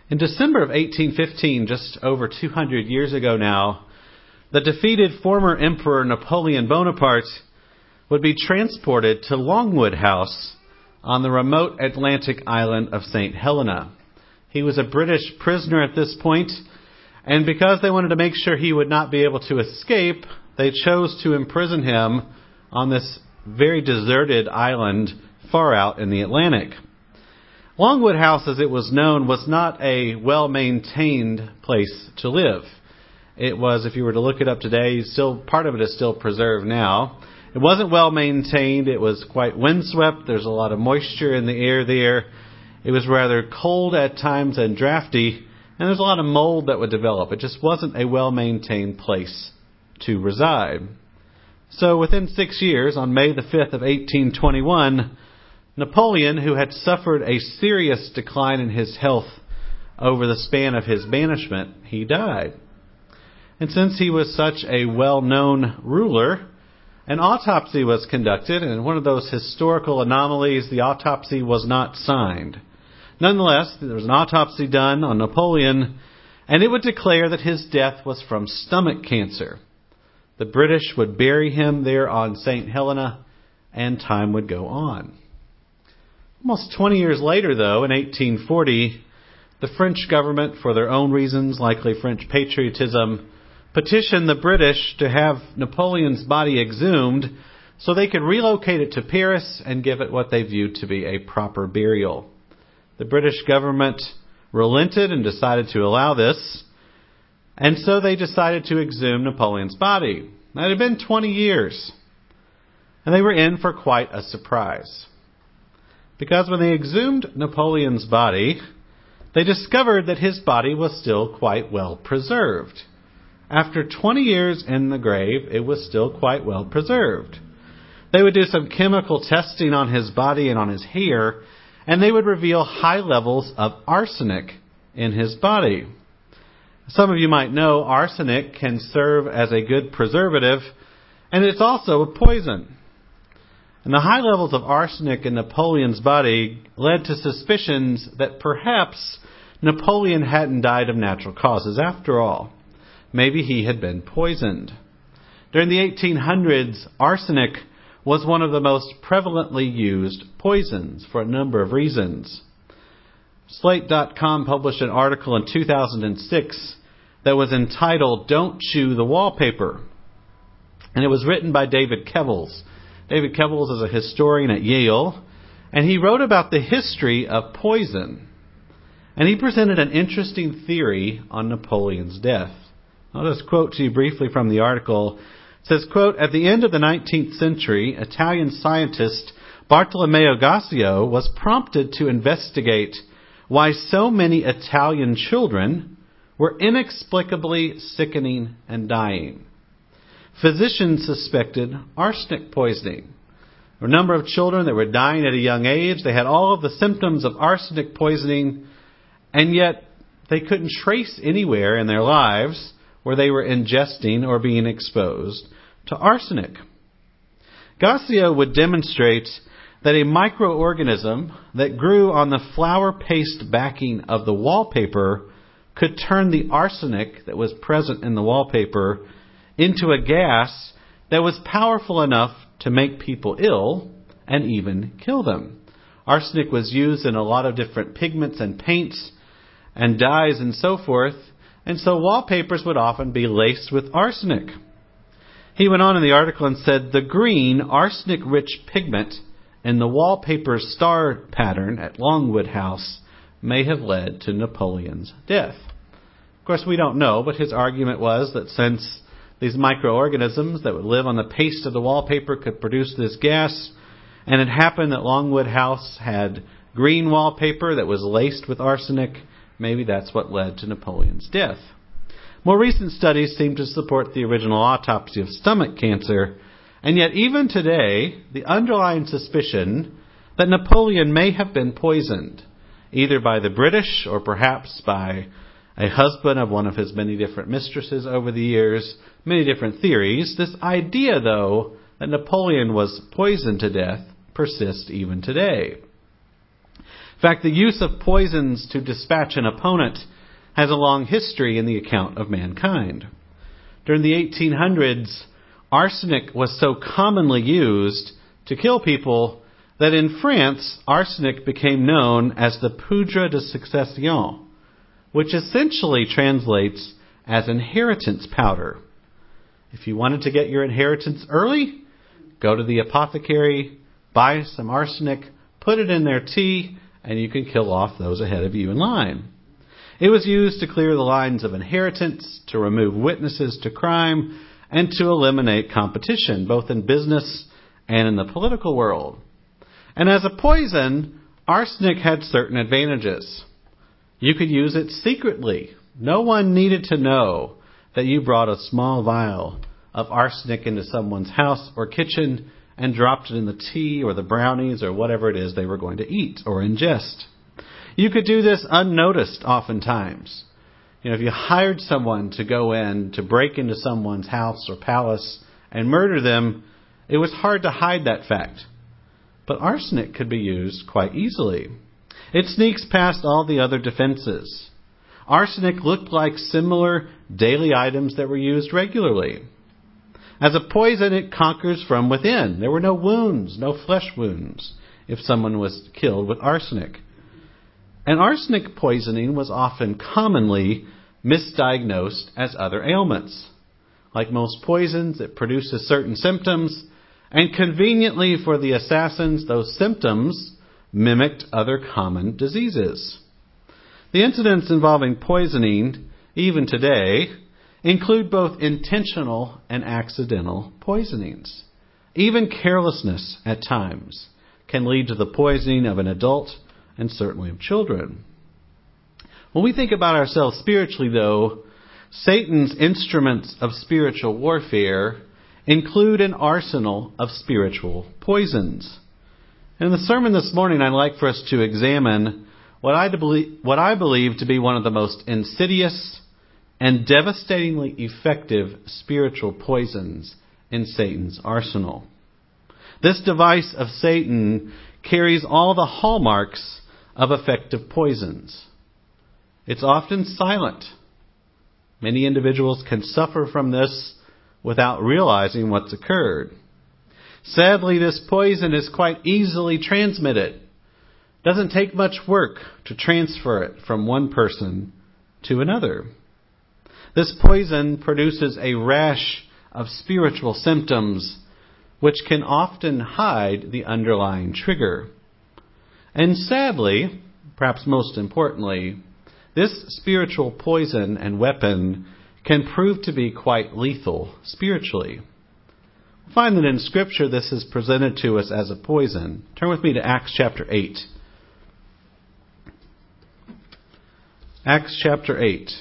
In December of 1815, just over 200 years ago now, the defeated former Emperor Napoleon Bonaparte would be transported to Longwood House on the remote Atlantic island of St. Helena. He was a British prisoner at this point, and because they wanted to make sure he would not be able to escape, they chose to imprison him on this very deserted island far out in the Atlantic. Longwood House, as it was known, was not a well-maintained place to live. It was, if you were to look it up today, part of it is still preserved now. It wasn't well-maintained. It was quite windswept. There's a lot of moisture in the air there. It was rather cold at times and drafty, and there's a lot of mold that would develop. It just wasn't a well-maintained place to reside. So within 6 years, on May the 5th of 1821, Napoleon, who had suffered a serious decline in his health over the span of his banishment, he died. And since he was such a well-known ruler, an autopsy was conducted, and one of those historical anomalies, the autopsy was not signed. Nonetheless, there was an autopsy done on Napoleon, and it would declare that his death was from stomach cancer. The British would bury him there on St. Helena, and time would go on. Almost 20 years later, though, in 1840, the French government, for their own reasons, likely French patriotism, petitioned the British to have Napoleon's body exhumed so they could relocate it to Paris and give it what they viewed to be a proper burial. The British government relented and decided to allow this, and so they decided to exhume Napoleon's body. Now, it had been 20 years, and they were in for quite a surprise. Because when they exhumed Napoleon's body, they discovered that his body was still quite well preserved. After 20 years in the grave, it was still quite well preserved. They would do some chemical testing on his body and on his hair, and they would reveal high levels of arsenic in his body. Some of you might know arsenic can serve as a good preservative, and it's also a poison. And the high levels of arsenic in Napoleon's body led to suspicions that perhaps Napoleon hadn't died of natural causes after all. Maybe he had been poisoned. During the 1800s, arsenic was one of the most prevalently used poisons for a number of reasons. Slate.com published an article in 2006 that was entitled, "Don't Chew the Wallpaper." And it was written by David Kevels. David Kevels is a historian at Yale, and he wrote about the history of poison. And he presented an interesting theory on Napoleon's death. I'll just quote to you briefly from the article. It says, quote, "At the end of the 19th century, Italian scientist Bartolomeo Gassio was prompted to investigate why so many Italian children were inexplicably sickening and dying. Physicians suspected arsenic poisoning. There were a number of children that were dying at a young age. They had all of the symptoms of arsenic poisoning, and yet they couldn't trace anywhere in their lives where they were ingesting or being exposed to arsenic." Gassio would demonstrate that a microorganism that grew on the flour paste backing of the wallpaper could turn the arsenic that was present in the wallpaper into a gas that was powerful enough to make people ill and even kill them. Arsenic was used in a lot of different pigments and paints and dyes and so forth, and so wallpapers would often be laced with arsenic. He went on in the article and said, "The green, arsenic-rich pigment in the wallpaper's star pattern at Longwood House may have led to Napoleon's death." Of course, we don't know, but his argument was that since these microorganisms that would live on the paste of the wallpaper could produce this gas, and it happened that Longwood House had green wallpaper that was laced with arsenic, maybe that's what led to Napoleon's death. More recent studies seem to support the original autopsy of stomach cancer, and yet even today, the underlying suspicion that Napoleon may have been poisoned, either by the British or perhaps by a husband of one of his many different mistresses over the years, many different theories. This idea, though, that Napoleon was poisoned to death persists even today. In fact, the use of poisons to dispatch an opponent has a long history in the account of mankind. During the 1800s, arsenic was so commonly used to kill people that in France, arsenic became known as the poudre de succession, which essentially translates as inheritance powder. If you wanted to get your inheritance early, go to the apothecary, buy some arsenic, put it in their tea, and you can kill off those ahead of you in line. It was used to clear the lines of inheritance, to remove witnesses to crime, and to eliminate competition, both in business and in the political world. And as a poison, arsenic had certain advantages. You could use it secretly. No one needed to know that you brought a small vial of arsenic into someone's house or kitchen and dropped it in the tea or the brownies or whatever it is they were going to eat or ingest. You could do this unnoticed oftentimes. If you hired someone to go in to break into someone's house or palace and murder them, it was hard to hide that fact. But arsenic could be used quite easily. It sneaks past all the other defenses. Arsenic looked like similar daily items that were used regularly. As a poison, it conquers from within. There were no wounds, no flesh wounds, if someone was killed with arsenic. And arsenic poisoning was often commonly misdiagnosed as other ailments. Like most poisons, it produces certain symptoms, and conveniently for the assassins, those symptoms mimicked other common diseases. The incidents involving poisoning, even today, include both intentional and accidental poisonings. Even carelessness at times can lead to the poisoning of an adult and certainly of children. When we think about ourselves spiritually, though, Satan's instruments of spiritual warfare include an arsenal of spiritual poisons. In the sermon this morning, I'd like for us to examine what I believe to be one of the most insidious and devastatingly effective spiritual poisons in Satan's arsenal. This device of Satan carries all the hallmarks of effective poisons. It's often silent. Many individuals can suffer from this without realizing what's occurred. Sadly, this poison is quite easily transmitted. It doesn't take much work to transfer it from one person to another. This poison produces a rash of spiritual symptoms which can often hide the underlying trigger. And sadly, perhaps most importantly, this spiritual poison and weapon can prove to be quite lethal spiritually. We find that in Scripture this is presented to us as a poison. Turn with me to Acts chapter 8. Acts chapter 8.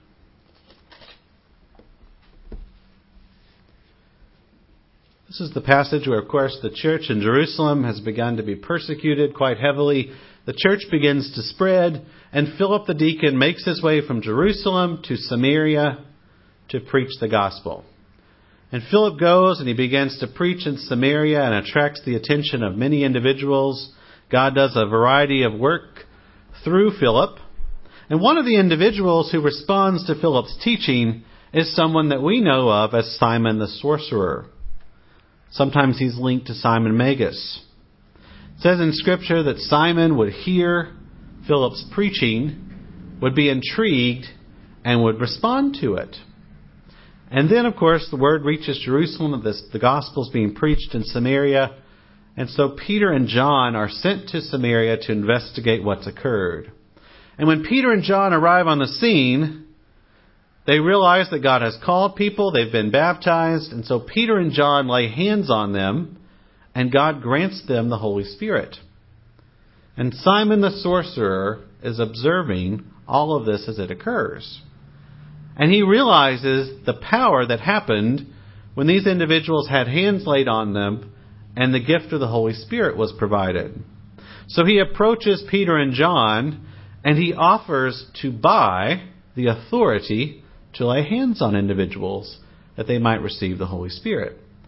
This is the passage where, of course, the church in Jerusalem has begun to be persecuted quite heavily. The church begins to spread, and Philip the deacon makes his way from Jerusalem to Samaria to preach the gospel. And Philip goes and he begins to preach in Samaria and attracts the attention of many individuals. God does a variety of work through Philip. And one of the individuals who responds to Philip's teaching is someone that we know of as Simon the sorcerer. Sometimes he's linked to Simon Magus. It says in Scripture that Simon would hear Philip's preaching, would be intrigued, and would respond to it. And then, of course, the word reaches Jerusalem that the gospel's being preached in Samaria. And so Peter and John are sent to Samaria to investigate what's occurred. And when Peter and John arrive on the scene, they realize that God has called people, they've been baptized, and so Peter and John lay hands on them, and God grants them the Holy Spirit. And Simon the sorcerer is observing all of this as it occurs. And he realizes the power that happened when these individuals had hands laid on them and the gift of the Holy Spirit was provided. So he approaches Peter and John and he offers to buy the authority to lay hands on individuals that they might receive the Holy Spirit.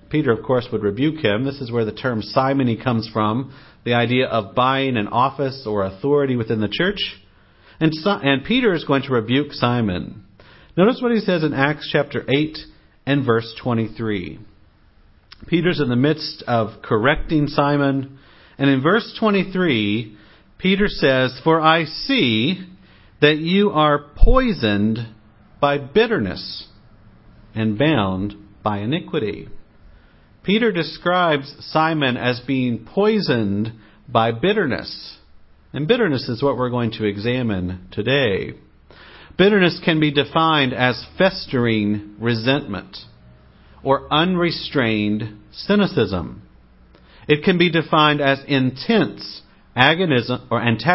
Peter, of course, would rebuke him. This is where the term simony comes from, the idea of buying an office or authority within the church. And Peter is going to rebuke Simon. Notice what he says in Acts chapter 8 and verse 23. Peter's in the midst of correcting Simon. And in verse 23, Peter says, "For I see that you are poisoned by bitterness and bound by iniquity." Peter describes Simon as being poisoned by bitterness. And bitterness is what we're going to examine today. Bitterness can be defined as festering resentment or unrestrained cynicism. It can be defined as intense antagonism,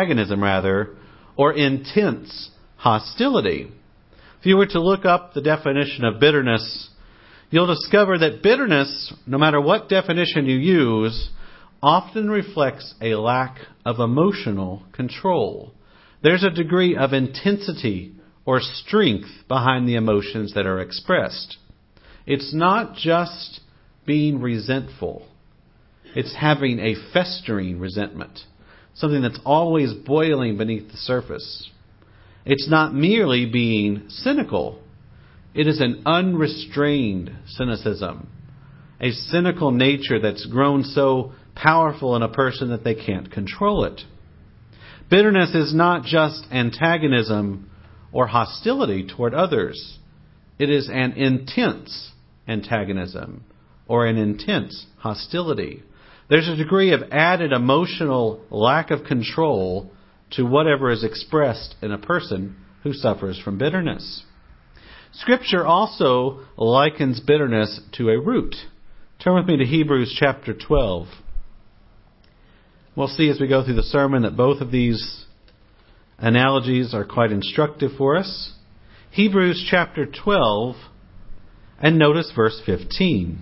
or intense hostility. If you were to look up the definition of bitterness, you'll discover that bitterness, no matter what definition you use, often reflects a lack of emotional control. There's a degree of intensity or strength behind the emotions that are expressed. It's not just being resentful. It's having a festering resentment, something that's always boiling beneath the surface. It's not merely being cynical. It is an unrestrained cynicism, a cynical nature that's grown so powerful in a person that they can't control it. Bitterness is not just antagonism or hostility toward others. It is an intense antagonism or an intense hostility. There's a degree of added emotional lack of control to whatever is expressed in a person who suffers from bitterness. Scripture also likens bitterness to a root. Turn with me to Hebrews chapter 12. We'll see as we go through the sermon that both of these analogies are quite instructive for us. Hebrews chapter 12, and notice verse 15.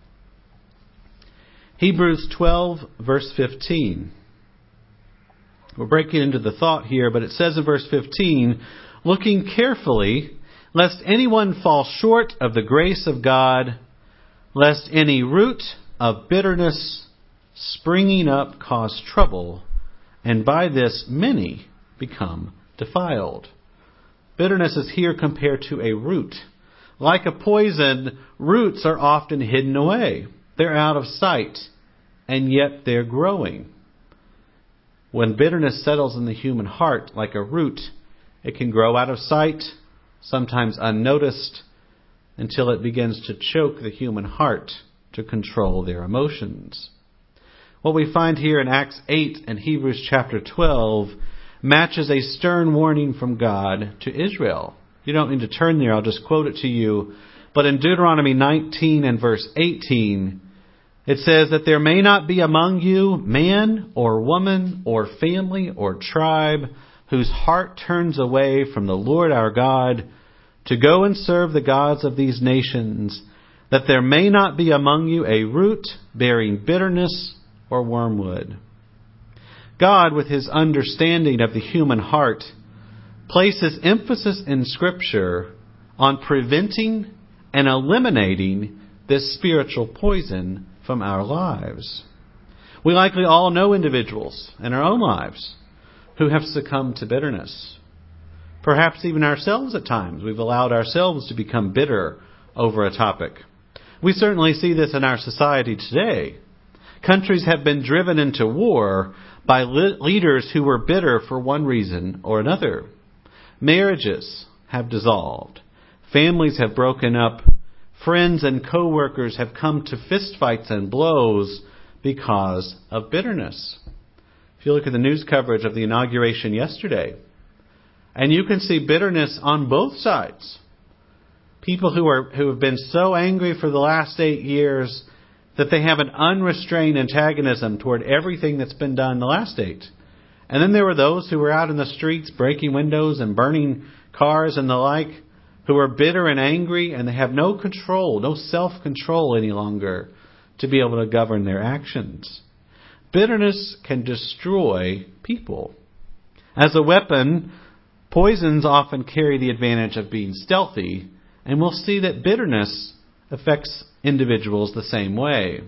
Hebrews 12, verse 15. We're breaking into the thought here, but it says in verse 15, "Looking carefully, lest anyone fall short of the grace of God, lest any root of bitterness springing up cause trouble, and by this many become defiled." Bitterness is here compared to a root. Like a poison, roots are often hidden away. They're out of sight, and yet they're growing. When bitterness settles in the human heart like a root, it can grow out of sight, sometimes unnoticed, until it begins to choke the human heart to control their emotions. What we find here in Acts 8 and Hebrews chapter 12 matches a stern warning from God to Israel. You don't need to turn there, I'll just quote it to you. But in Deuteronomy 19 and verse 18, it says that there may not be among you man or woman or family or tribe whose heart turns away from the Lord our God to go and serve the gods of these nations, that there may not be among you a root bearing bitterness or wormwood. God, with his understanding of the human heart, places emphasis in Scripture on preventing and eliminating this spiritual poison from our lives. We likely all know individuals in our own lives who have succumbed to bitterness. Perhaps even ourselves at times. We've allowed ourselves to become bitter over a topic. We certainly see this in our society today. Countries have been driven into war by leaders who were bitter for one reason or another. Marriages have dissolved. Families have broken up. Friends and co-workers have come to fistfights and blows because of bitterness. If you look at the news coverage of the inauguration yesterday, and you can see bitterness on both sides. People who have been so angry for the last 8 years that they have an unrestrained antagonism toward everything that's been done the last 8. And then there were those who were out in the streets breaking windows and burning cars and the like, who are bitter and angry, and they have no control, no self-control any longer to be able to govern their actions. Bitterness can destroy people. As a weapon, poisons often carry the advantage of being stealthy, and we'll see that bitterness affects individuals the same way.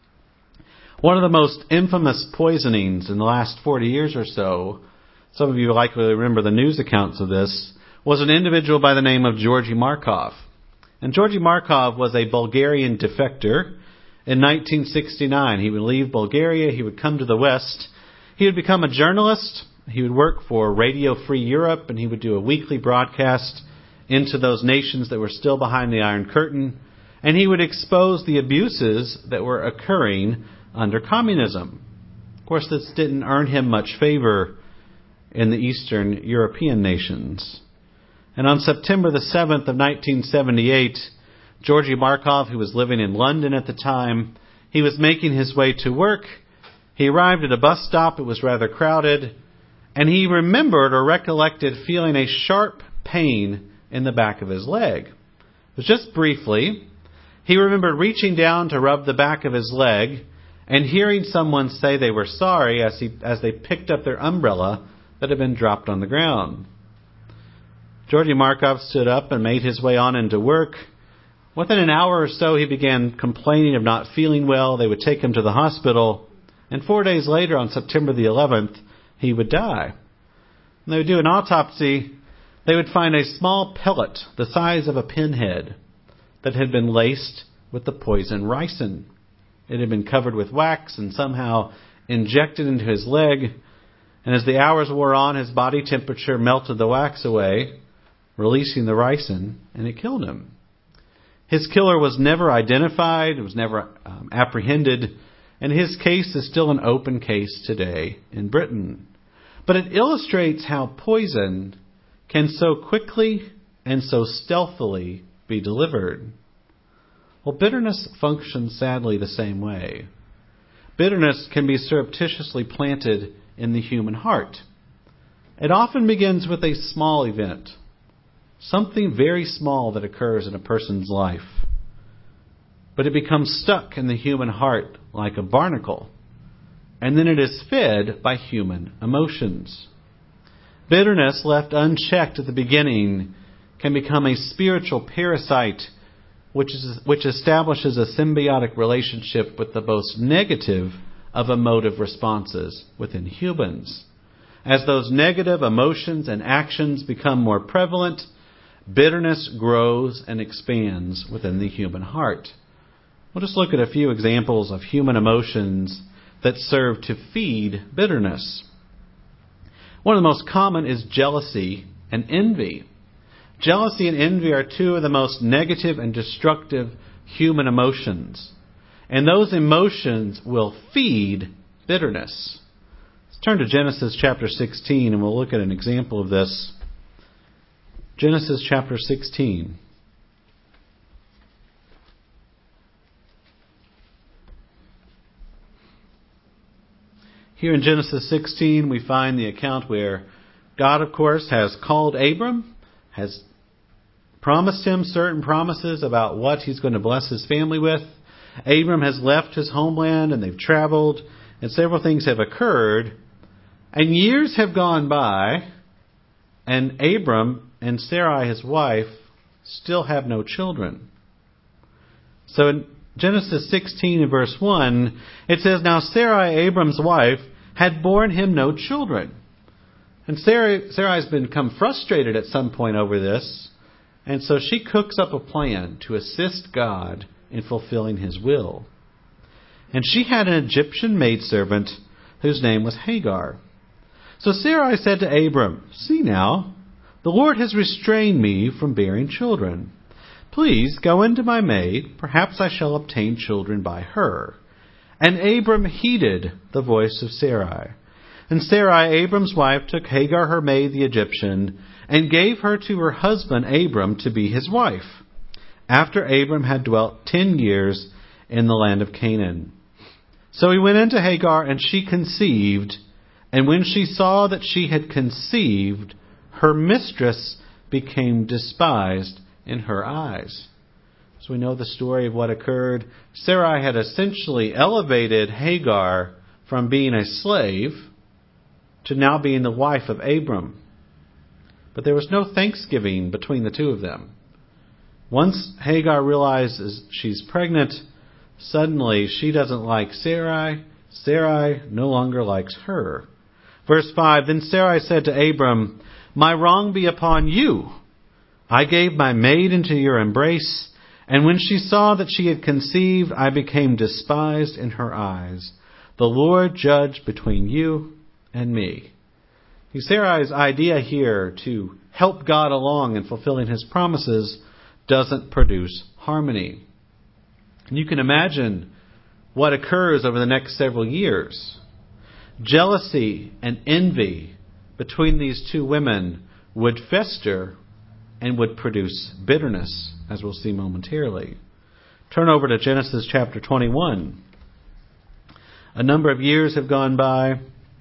One of the most infamous poisonings in the last 40 years or so, some of you likely remember the news accounts of this, was an individual by the name of Georgy Markov. And Georgy Markov was a Bulgarian defector. In 1969, he would leave Bulgaria, he would come to the West, he would become a journalist, he would work for Radio Free Europe, and he would do a weekly broadcast into those nations that were still behind the Iron Curtain, and he would expose the abuses that were occurring under communism. Of course, this didn't earn him much favor in the Eastern European nations. And on September the 7th of 1978, Georgy Markov, who was living in London at the time, he was making his way to work. He arrived at a bus stop. It was rather crowded. And he remembered or recollected feeling a sharp pain in the back of his leg. It was just briefly. He remembered reaching down to rub the back of his leg and hearing someone say they were sorry as they picked up their umbrella that had been dropped on the ground. Georgy Markov stood up and made his way on into work. Within an hour or so, he began complaining of not feeling well. They would take him to the hospital. And 4 days later, on September the 11th, he would die. When they would do an autopsy, they would find a small pellet the size of a pinhead that had been laced with the poison ricin. It had been covered with wax and somehow injected into his leg. And as the hours wore on, his body temperature melted the wax away, releasing the ricin, and it killed him. His killer was never identified, it was never apprehended, and his case is still an open case today in Britain. But it illustrates how poison can so quickly and so stealthily be delivered. Well, bitterness functions sadly the same way. Bitterness can be surreptitiously planted in the human heart. It often begins with a small event, something very small that occurs in a person's life. But it becomes stuck in the human heart like a barnacle, and then it is fed by human emotions. Bitterness left unchecked at the beginning can become a spiritual parasite which establishes a symbiotic relationship with the most negative of emotive responses within humans. As those negative emotions and actions become more prevalent, bitterness grows and expands within the human heart. We'll just look at a few examples of human emotions that serve to feed bitterness. One of the most common is jealousy and envy. Jealousy and envy are two of the most negative and destructive human emotions. And those emotions will feed bitterness. Let's turn to Genesis chapter 16 and we'll look at an example of this. Genesis chapter 16. Here in Genesis 16 we find the account where God, of course, has called Abram, has promised him certain promises about what he's going to bless his family with. Abram has left his homeland and they've traveled and several things have occurred. And years have gone by and Abram and Sarai, his wife, still have no children. So in Genesis 16 and verse 1, it says, Now Sarai, Abram's wife, had borne him no children. And Sarai's become frustrated at some point over this. And so she cooks up a plan to assist God in fulfilling his will. And she had an Egyptian maidservant whose name was Hagar. So Sarai said to Abram, See now, the Lord has restrained me from bearing children. Please go into my maid, perhaps I shall obtain children by her. And Abram heeded the voice of Sarai. And Sarai, Abram's wife, took Hagar, her maid, the Egyptian, and gave her to her husband Abram to be his wife, after Abram had dwelt 10 years in the land of Canaan. So he went into Hagar, and she conceived, and when she saw that she had conceived, her mistress became despised in her eyes. So we know the story of what occurred. Sarai had essentially elevated Hagar from being a slave to now being the wife of Abram. But there was no thanksgiving between the two of them. Once Hagar realizes she's pregnant, suddenly she doesn't like Sarai. Sarai no longer likes her. Verse 5, Then Sarai said to Abram, My wrong be upon you. I gave my maid into your embrace, and when she saw that she had conceived, I became despised in her eyes. The Lord judge between you and me. Sarai's idea here to help God along in fulfilling his promises doesn't produce harmony. And you can imagine what occurs over the next several years. Jealousy and envy between these two women would fester and would produce bitterness, as we'll see momentarily. Turn over to Genesis chapter 21. A number of years have gone by,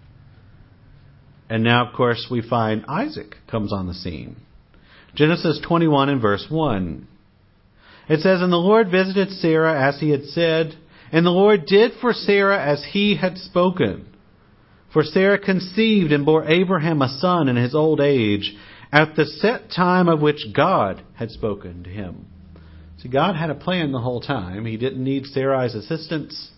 and now, of course, we find Isaac comes on the scene. Genesis 21 and verse 1. It says, And the Lord visited Sarah as he had said, and the Lord did for Sarah as he had spoken. For Sarah conceived and bore Abraham a son in his old age, at the set time of which God had spoken to him. See, God had a plan the whole time. He didn't need Sarai's assistance.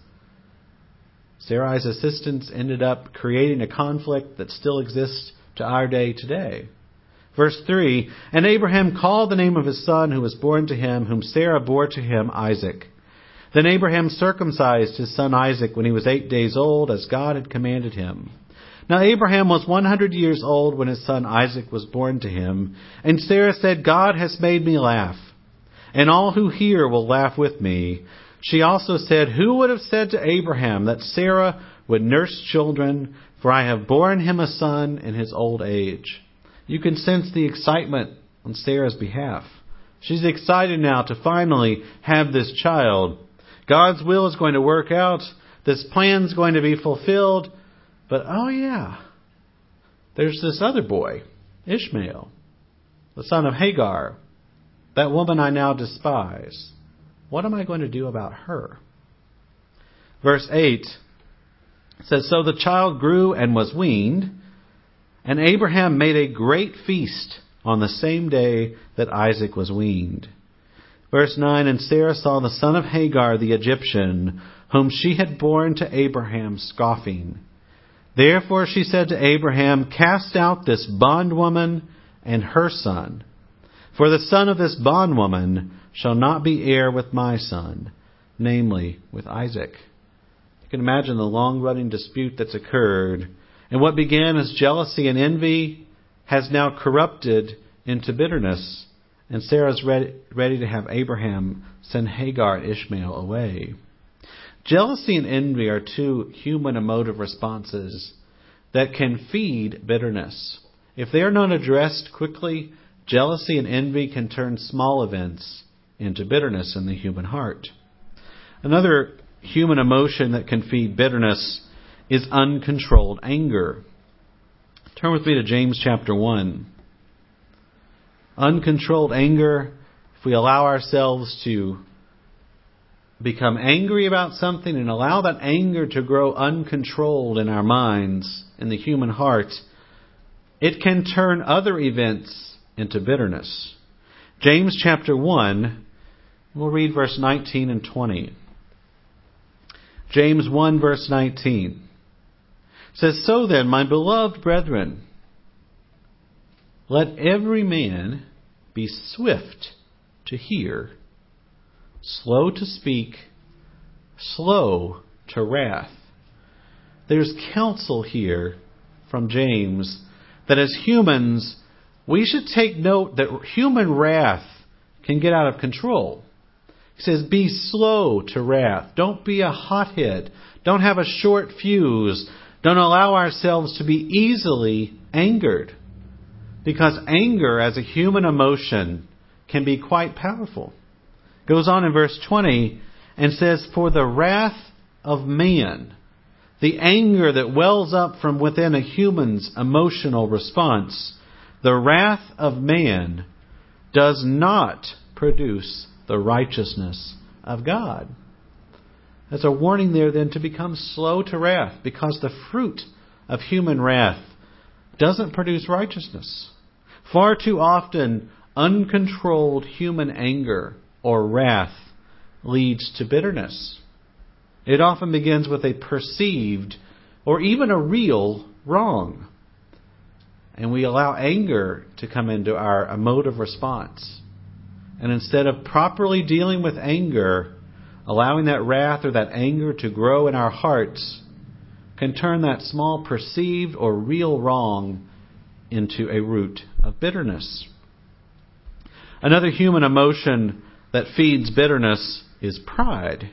Sarai's assistance ended up creating a conflict that still exists to our day today. Verse 3, And Abraham called the name of his son who was born to him, whom Sarah bore to him, Isaac. Then Abraham circumcised his son Isaac when he was 8 days old, as God had commanded him. Now Abraham was 100 years old when his son Isaac was born to him. And Sarah said, God has made me laugh, and all who hear will laugh with me. She also said, Who would have said to Abraham that Sarah would nurse children? For I have borne him a son in his old age. You can sense the excitement on Sarah's behalf. She's excited now to finally have this child. God's will is going to work out. This plan is going to be fulfilled. But, oh yeah, there's this other boy, Ishmael, the son of Hagar, that woman I now despise. What am I going to do about her? Verse 8 says, So the child grew and was weaned, and Abraham made a great feast on the same day that Isaac was weaned. Verse 9, And Sarah saw the son of Hagar the Egyptian, whom she had borne to Abraham, scoffing. Therefore she said to Abraham, Cast out this bondwoman and her son, for the son of this bondwoman shall not be heir with my son, namely with Isaac. You can imagine the long-running dispute that's occurred, and what began as jealousy and envy has now corrupted into bitterness, and Sarah's ready to have Abraham send Hagar and Ishmael away. Jealousy and envy are two human emotive responses that can feed bitterness. If they are not addressed quickly, jealousy and envy can turn small events into bitterness in the human heart. Another human emotion that can feed bitterness is uncontrolled anger. Turn with me to James chapter 1. Uncontrolled anger, if we allow ourselves to become angry about something and allow that anger to grow uncontrolled in our minds, in the human heart, it can turn other events into bitterness. James chapter 1, we'll read verse 19 and 20. James 1 verse 19 says, So then, my beloved brethren, let every man be swift to hear, slow to speak, slow to wrath. There's counsel here from James that as humans, we should take note that human wrath can get out of control. He says, be slow to wrath. Don't be a hothead. Don't have a short fuse. Don't allow ourselves to be easily angered. Because anger as a human emotion can be quite powerful. Goes on in verse 20 and says, For the wrath of man, the anger that wells up from within a human's emotional response, the wrath of man does not produce the righteousness of God. There's a warning there then to become slow to wrath, because the fruit of human wrath doesn't produce righteousness. Far too often, uncontrolled human anger or wrath leads to bitterness. It often begins with a perceived or even a real wrong. And we allow anger to come into our emotive response. And instead of properly dealing with anger, allowing that wrath or that anger to grow in our hearts can turn that small perceived or real wrong into a root of bitterness. Another human emotion that feeds bitterness is pride.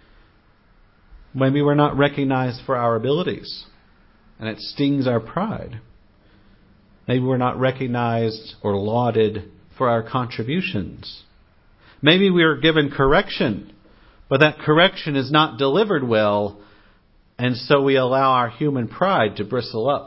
Maybe we're not recognized for our abilities, and it stings our pride. Maybe we're not recognized or lauded for our contributions. Maybe we are given correction, but that correction is not delivered well, and so we allow our human pride to bristle up.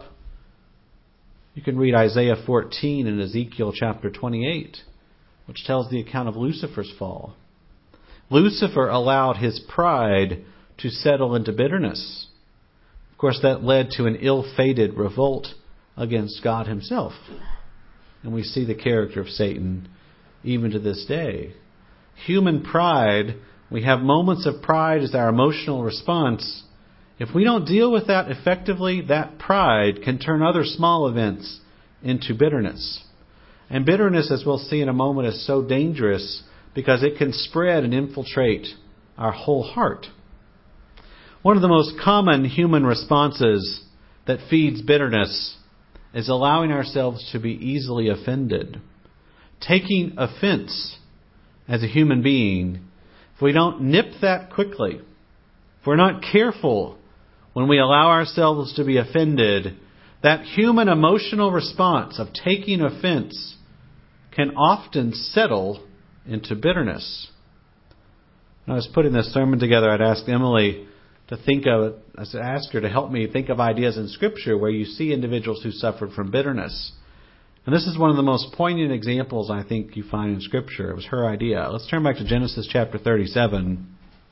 You can read Isaiah 14 and Ezekiel chapter 28, which tells the account of Lucifer's fall. Lucifer allowed his pride to settle into bitterness. Of course, that led to an ill-fated revolt against God himself. And we see the character of Satan even to this day. Human pride, we have moments of pride as our emotional response. If we don't deal with that effectively, that pride can turn other small events into bitterness. And bitterness, as we'll see in a moment, is so dangerous because it can spread and infiltrate our whole heart. One of the most common human responses that feeds bitterness is allowing ourselves to be easily offended. Taking offense as a human being, if we don't nip that quickly, if we're not careful when we allow ourselves to be offended, that human emotional response of taking offense can often settle into bitterness. When I was putting this sermon together, I'd asked Emily to think of, I asked her to help me think of ideas in Scripture where you see individuals who suffered from bitterness. And this is one of the most poignant examples I think you find in Scripture. It was her idea. Let's turn back to Genesis chapter 37.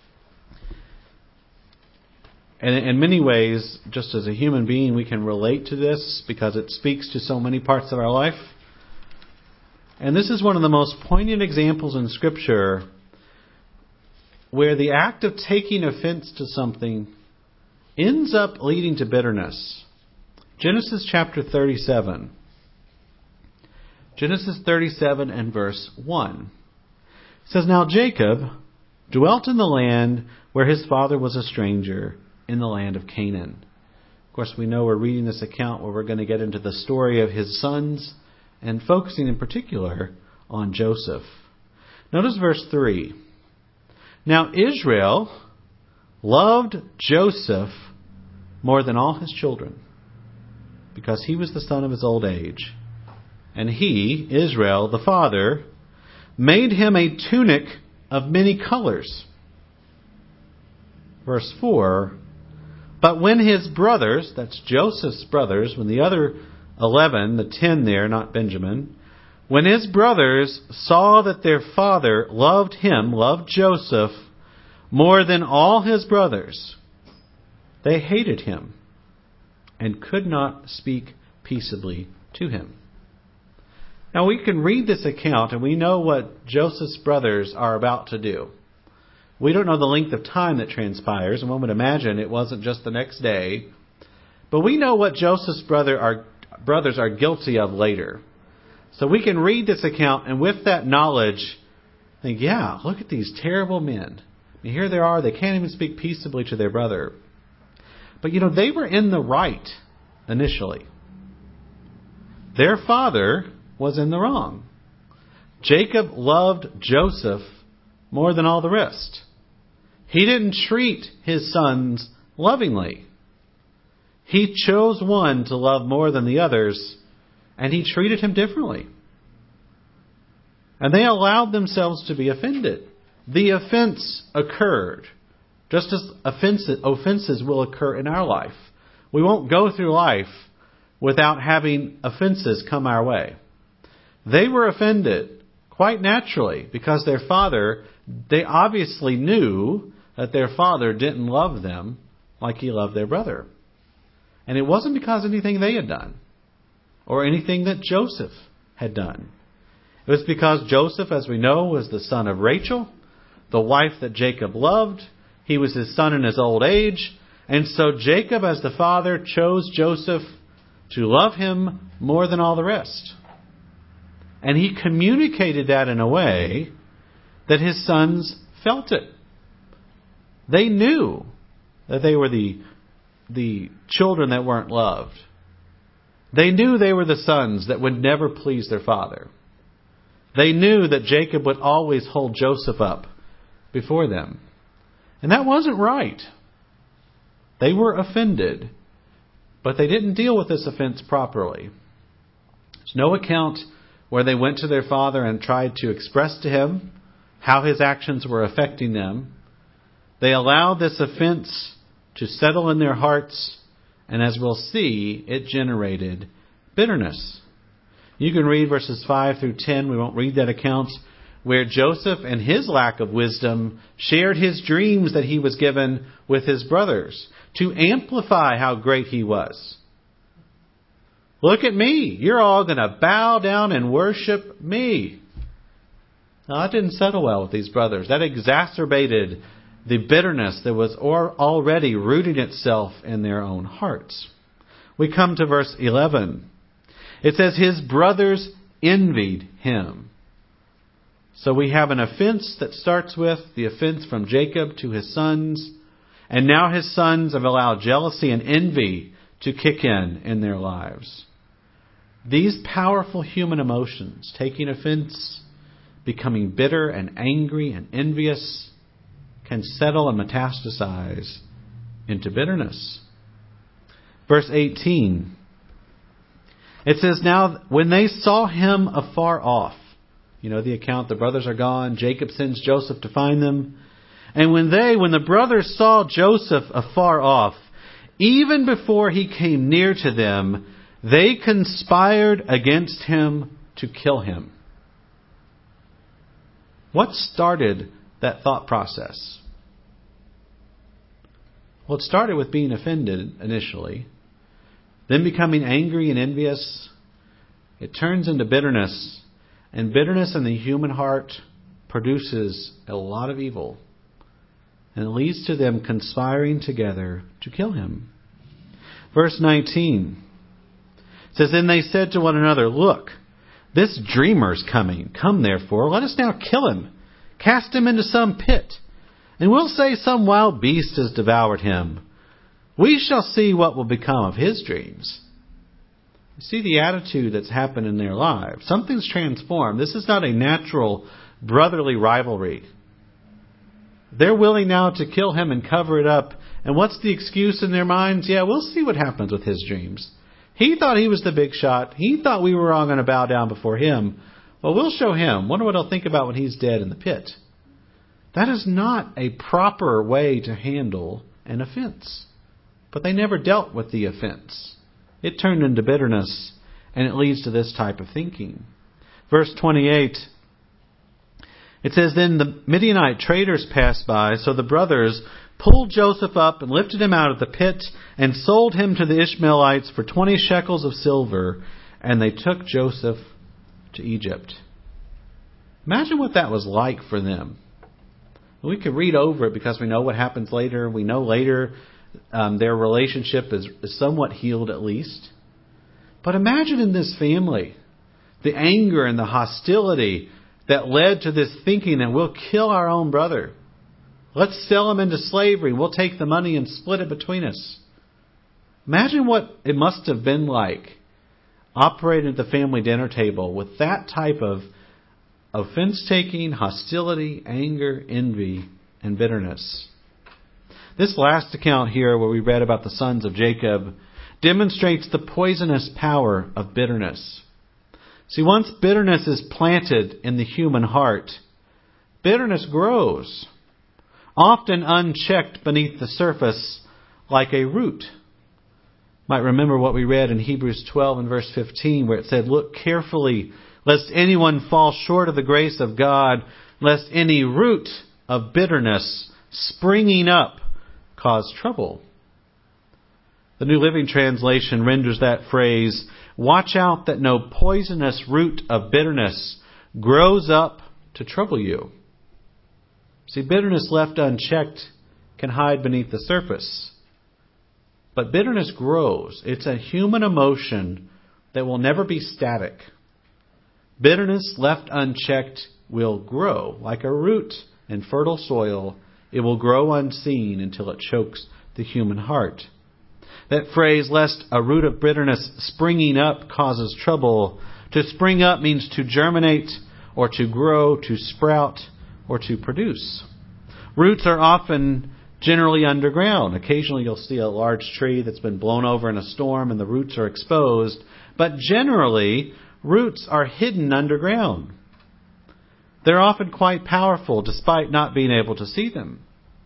And in many ways, just as a human being, we can relate to this because it speaks to so many parts of our life. And this is one of the most poignant examples in Scripture where the act of taking offense to something ends up leading to bitterness. Genesis chapter 37. Genesis 37 and verse 1. It says, "Now Jacob dwelt in the land where his father was a stranger, in the land of Canaan." Of course, we know we're reading this account where we're going to get into the story of his sons and focusing in particular on Joseph. Notice verse 3. "Now Israel loved Joseph more than all his children, because he was the son of his old age. And he, Israel, the father, made him a tunic of many colors." Verse 4, "But when his brothers," that's Joseph's brothers, when the other 11, the 10 there, not Benjamin, "when his brothers saw that their father loved him," loved Joseph, "more than all his brothers, they hated him and could not speak peaceably to him." Now we can read this account and we know what Joseph's brothers are about to do. We don't know the length of time that transpires, and one would imagine it wasn't just the next day. But we know what Joseph's brothers are guilty of later. So we can read this account and with that knowledge think, yeah, look at these terrible men. I mean, here they are, they can't even speak peaceably to their brother. But they were in the right initially. Their father was in the wrong. Jacob loved Joseph more than all the rest. He didn't treat his sons lovingly. He chose one to love more than the others, and he treated him differently. And they allowed themselves to be offended. The offense occurred, just as offenses will occur in our life. We won't go through life without having offenses come our way. They were offended quite naturally because their father, they obviously knew that their father didn't love them like he loved their brother. And it wasn't because of anything they had done or anything that Joseph had done. It was because Joseph, as we know, was the son of Rachel, the wife that Jacob loved. He was his son in his old age. And so Jacob, as the father, chose Joseph to love him more than all the rest. And he communicated that in a way that his sons felt it. They knew that they were the children that weren't loved. They knew they were the sons that would never please their father. They knew that Jacob would always hold Joseph up before them. And that wasn't right. They were offended, but they didn't deal with this offense properly. There's no account where they went to their father and tried to express to him how his actions were affecting them. They allowed this offense to settle in their hearts, and as we'll see, it generated bitterness. You can read verses 5 through 10. We won't read that account, where Joseph, in his lack of wisdom, shared his dreams that he was given with his brothers to amplify how great he was. Look at me. You're all going to bow down and worship me. Now, that didn't settle well with these brothers. That exacerbated the bitterness that was already rooting itself in their own hearts. We come to verse 11. It says, his brothers envied him. So we have an offense that starts with the offense from Jacob to his sons. And now his sons have allowed jealousy and envy to kick in their lives. These powerful human emotions, taking offense, becoming bitter and angry and envious, can settle and metastasize into bitterness. Verse 18. It says, now when they saw him afar off, you know the account, the brothers are gone, Jacob sends Joseph to find them. And when the brothers saw Joseph afar off, even before he came near to them, they conspired against him to kill him. What started that thought process? Well, it started with being offended initially, then becoming angry and envious. It turns into bitterness, and bitterness in the human heart produces a lot of evil, and it leads to them conspiring together to kill him. Verse 19 says, then they said to one another, look, this dreamer's coming. Come, therefore, let us now kill him, cast him into some pit, and we'll say some wild beast has devoured him. We shall see what will become of his dreams. You see the attitude that's happened in their lives. Something's transformed. This is not a natural brotherly rivalry. They're willing now to kill him and cover it up. And what's the excuse in their minds? Yeah, we'll see what happens with his dreams. He thought he was the big shot. He thought we were all going to bow down before him. Well, we'll show him. Wonder what he'll think about when he's dead in the pit. That is not a proper way to handle an offense. But they never dealt with the offense. It turned into bitterness, and it leads to this type of thinking. Verse 28, it says, then the Midianite traders passed by, so the brothers pulled Joseph up and lifted him out of the pit and sold him to the Ishmaelites for 20 shekels of silver, and they took Joseph to Egypt. Imagine what that was like for them. We could read over it because we know what happens later. We know later their relationship is somewhat healed at least. But imagine in this family the anger and the hostility that led to this thinking that we'll kill our own brother. Let's sell him into slavery. We'll take the money and split it between us. Imagine what it must have been like operating at the family dinner table with that type of offense-taking, hostility, anger, envy, and bitterness. This last account here, where we read about the sons of Jacob, demonstrates the poisonous power of bitterness. See, once bitterness is planted in the human heart, bitterness grows, often unchecked beneath the surface like a root. Might remember what we read in Hebrews 12 and verse 15, where it said, look carefully, lest anyone fall short of the grace of God, lest any root of bitterness springing up cause trouble. The New Living Translation renders that phrase, watch out that no poisonous root of bitterness grows up to trouble you. See, bitterness left unchecked can hide beneath the surface. But bitterness grows. It's a human emotion that will never be static. Bitterness left unchecked will grow. Like a root in fertile soil, it will grow unseen until it chokes the human heart. That phrase, lest a root of bitterness springing up causes trouble. To spring up means to germinate or to grow, to sprout or to produce. Roots are often generally underground. Occasionally you'll see a large tree that's been blown over in a storm and the roots are exposed. But generally, roots are hidden underground. They're often quite powerful despite not being able to see them.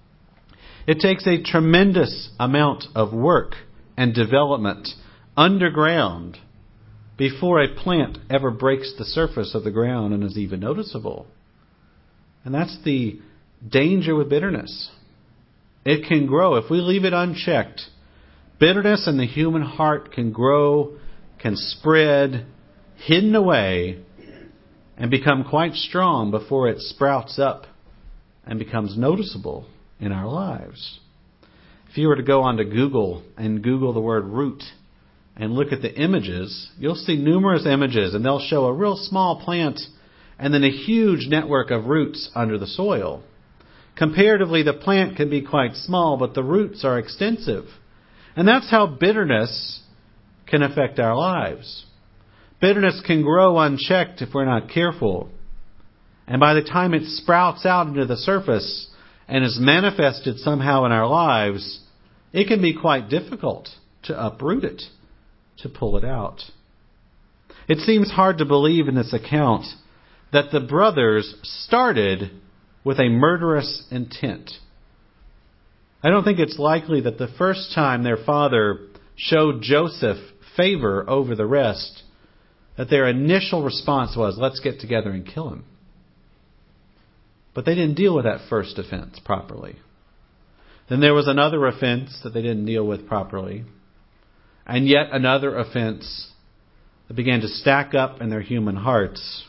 It takes a tremendous amount of work and development underground before a plant ever breaks the surface of the ground and is even noticeable. And that's the danger with bitterness. It can grow. If we leave it unchecked, bitterness in the human heart can grow, can spread, hidden away, and become quite strong before it sprouts up and becomes noticeable in our lives. If you were to go onto Google and Google the word root and look at the images, you'll see numerous images, and they'll show a real small plant and then a huge network of roots under the soil. Comparatively, the plant can be quite small, but the roots are extensive. And that's how bitterness can affect our lives. Bitterness can grow unchecked if we're not careful. And by the time it sprouts out into the surface and is manifested somehow in our lives, it can be quite difficult to uproot it, to pull it out. It seems hard to believe in this account that the brothers started with a murderous intent. I don't think it's likely that the first time their father showed Joseph favor over the rest, that their initial response was, let's get together and kill him. But they didn't deal with that first offense properly. Then there was another offense that they didn't deal with properly. And yet another offense that began to stack up in their human hearts.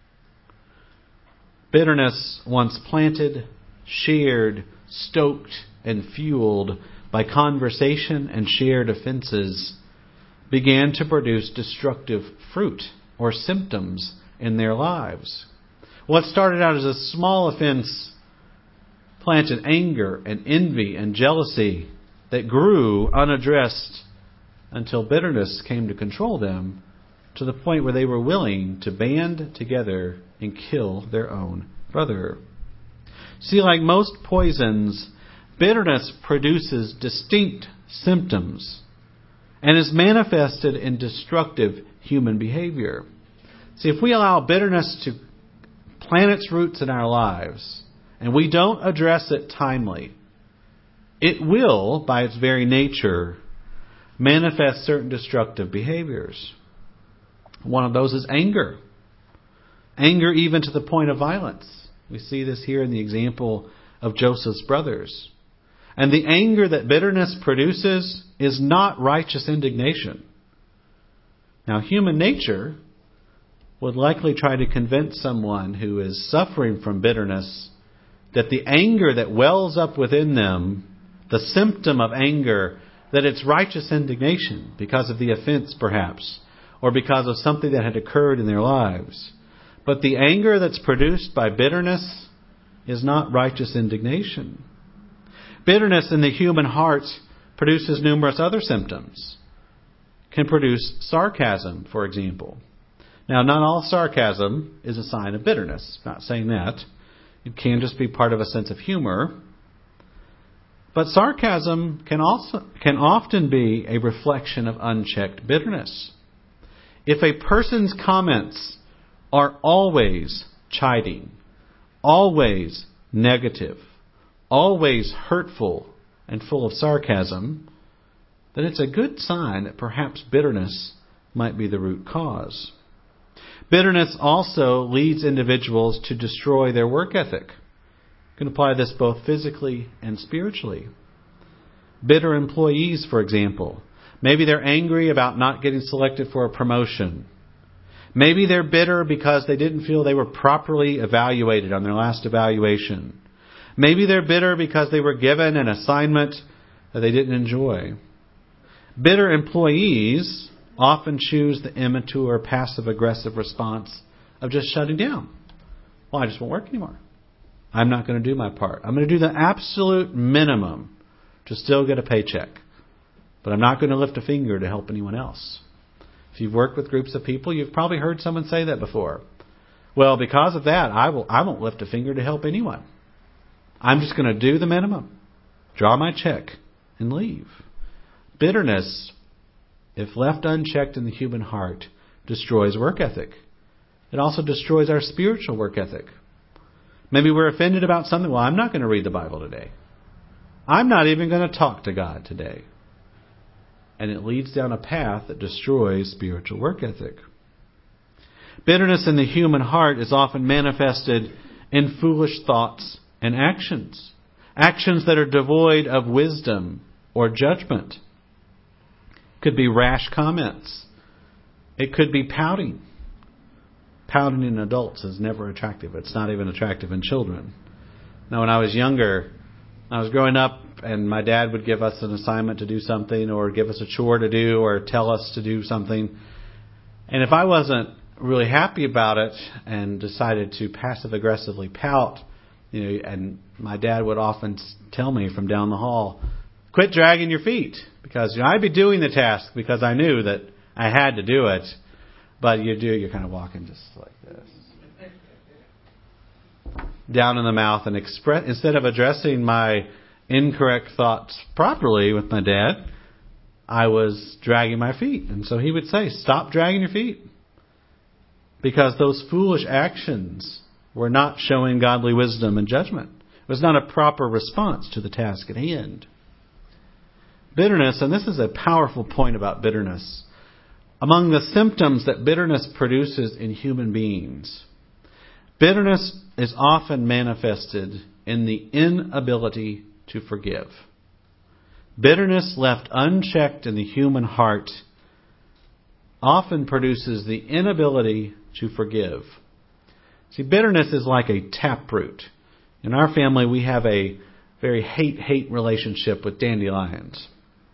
Bitterness, once planted, shared, stoked, and fueled by conversation and shared offenses, began to produce destructive fruit or symptoms in their lives. What started out as a small offense planted anger and envy and jealousy that grew unaddressed until bitterness came to control them, to the point where they were willing to band together and kill their own brother. See, like most poisons, bitterness produces distinct symptoms and is manifested in destructive human behavior. See, if we allow bitterness to plant its roots in our lives and we don't address it timely, it will, by its very nature, manifest certain destructive behaviors. One of those is anger. Anger even to the point of violence. We see this here in the example of Joseph's brothers. And the anger that bitterness produces is not righteous indignation. Now, human nature would likely try to convince someone who is suffering from bitterness that the anger that wells up within them, the symptom of anger, that it's righteous indignation because of the offense perhaps, or because of something that had occurred in their lives. But the anger that's produced by bitterness is not righteous indignation. Bitterness in the human heart produces numerous other symptoms. It can produce sarcasm, for example. Now, not all sarcasm is a sign of bitterness. I'm not saying that. It can just be part of a sense of humor. But sarcasm can often be a reflection of unchecked bitterness. If a person's comments are always chiding, always negative, always hurtful, and full of sarcasm, then it's a good sign that perhaps bitterness might be the root cause. Bitterness also leads individuals to destroy their work ethic. You can apply this both physically and spiritually. Bitter employees, for example. Maybe they're angry about not getting selected for a promotion. Maybe they're bitter because they didn't feel they were properly evaluated on their last evaluation. Maybe they're bitter because they were given an assignment that they didn't enjoy. Bitter employees often choose the immature, passive-aggressive response of just shutting down. Well, I just won't work anymore. I'm not going to do my part. I'm going to do the absolute minimum to still get a paycheck. But I'm not going to lift a finger to help anyone else. If you've worked with groups of people, you've probably heard someone say that before. Well, because of that, I won't lift a finger to help anyone. I'm just going to do the minimum, draw my check, and leave. Bitterness, if left unchecked in the human heart, destroys work ethic. It also destroys our spiritual work ethic. Maybe we're offended about something. Well, I'm not going to read the Bible today. I'm not even going to talk to God today. And it leads down a path that destroys spiritual work ethic. Bitterness in the human heart is often manifested in foolish thoughts and actions. Actions that are devoid of wisdom or judgment. It could be rash comments. It could be pouting. Pouting in adults is never attractive. It's not even attractive in children. Now, when I was younger, I was growing up, and my dad would give us an assignment to do something or give us a chore to do or tell us to do something. And if I wasn't really happy about it and decided to passive-aggressively pout, and my dad would often tell me from down the hall, quit dragging your feet, because I'd be doing the task because I knew that I had to do it. But you're kind of walking just like this. Down in the mouth, and instead of addressing my incorrect thoughts properly with my dad, I was dragging my feet. And so he would say, stop dragging your feet. Because those foolish actions were not showing godly wisdom and judgment. It was not a proper response to the task at hand. Bitterness, and this is a powerful point about bitterness, among the symptoms that bitterness produces in human beings, bitterness is often manifested in the inability to forgive. Bitterness left unchecked in the human heart often produces the inability to forgive. See, bitterness is like a taproot. In our family, we have a very hate-hate relationship with dandelions.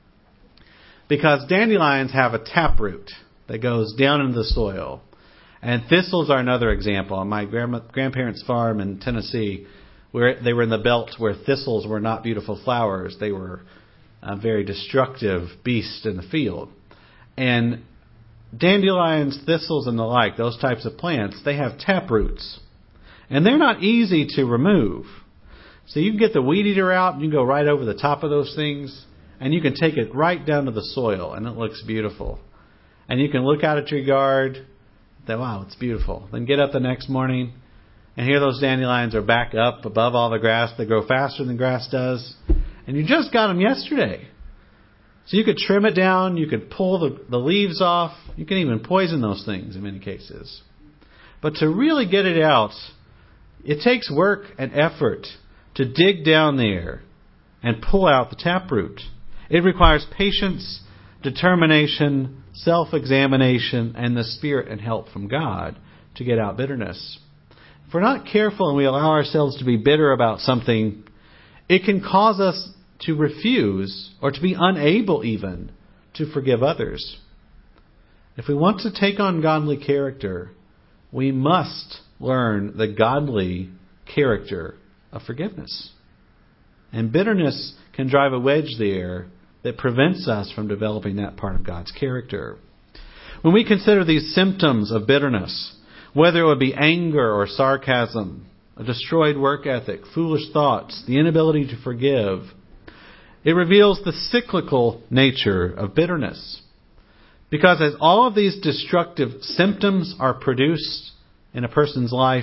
Because dandelions have a taproot that goes down into the soil. And thistles are another example. On my grandparents' farm in Tennessee, where they were in the belt where thistles were not beautiful flowers, they were a very destructive beast in the field. And dandelions, thistles, and the like, those types of plants, they have taproots. And they're not easy to remove. So you can get the weed eater out and you can go right over the top of those things, and you can take it right down to the soil, and it looks beautiful. And you can look out at your yard, think, wow, it's beautiful. Then get up the next morning, and here those dandelions are back up above all the grass. They grow faster than grass does. And you just got them yesterday. So you could trim it down, you could pull the leaves off, you can even poison those things in many cases. But to really get it out, it takes work and effort to dig down there and pull out the taproot. It requires patience, determination, self-examination, and the Spirit and help from God to get out bitterness. If we're not careful and we allow ourselves to be bitter about something, it can cause us to refuse or to be unable even to forgive others. If we want to take on godly character, we must learn the godly character of forgiveness. And bitterness can drive a wedge there that prevents us from developing that part of God's character. When we consider these symptoms of bitterness, whether it would be anger or sarcasm, a destroyed work ethic, foolish thoughts, the inability to forgive, it reveals the cyclical nature of bitterness. Because as all of these destructive symptoms are produced in a person's life,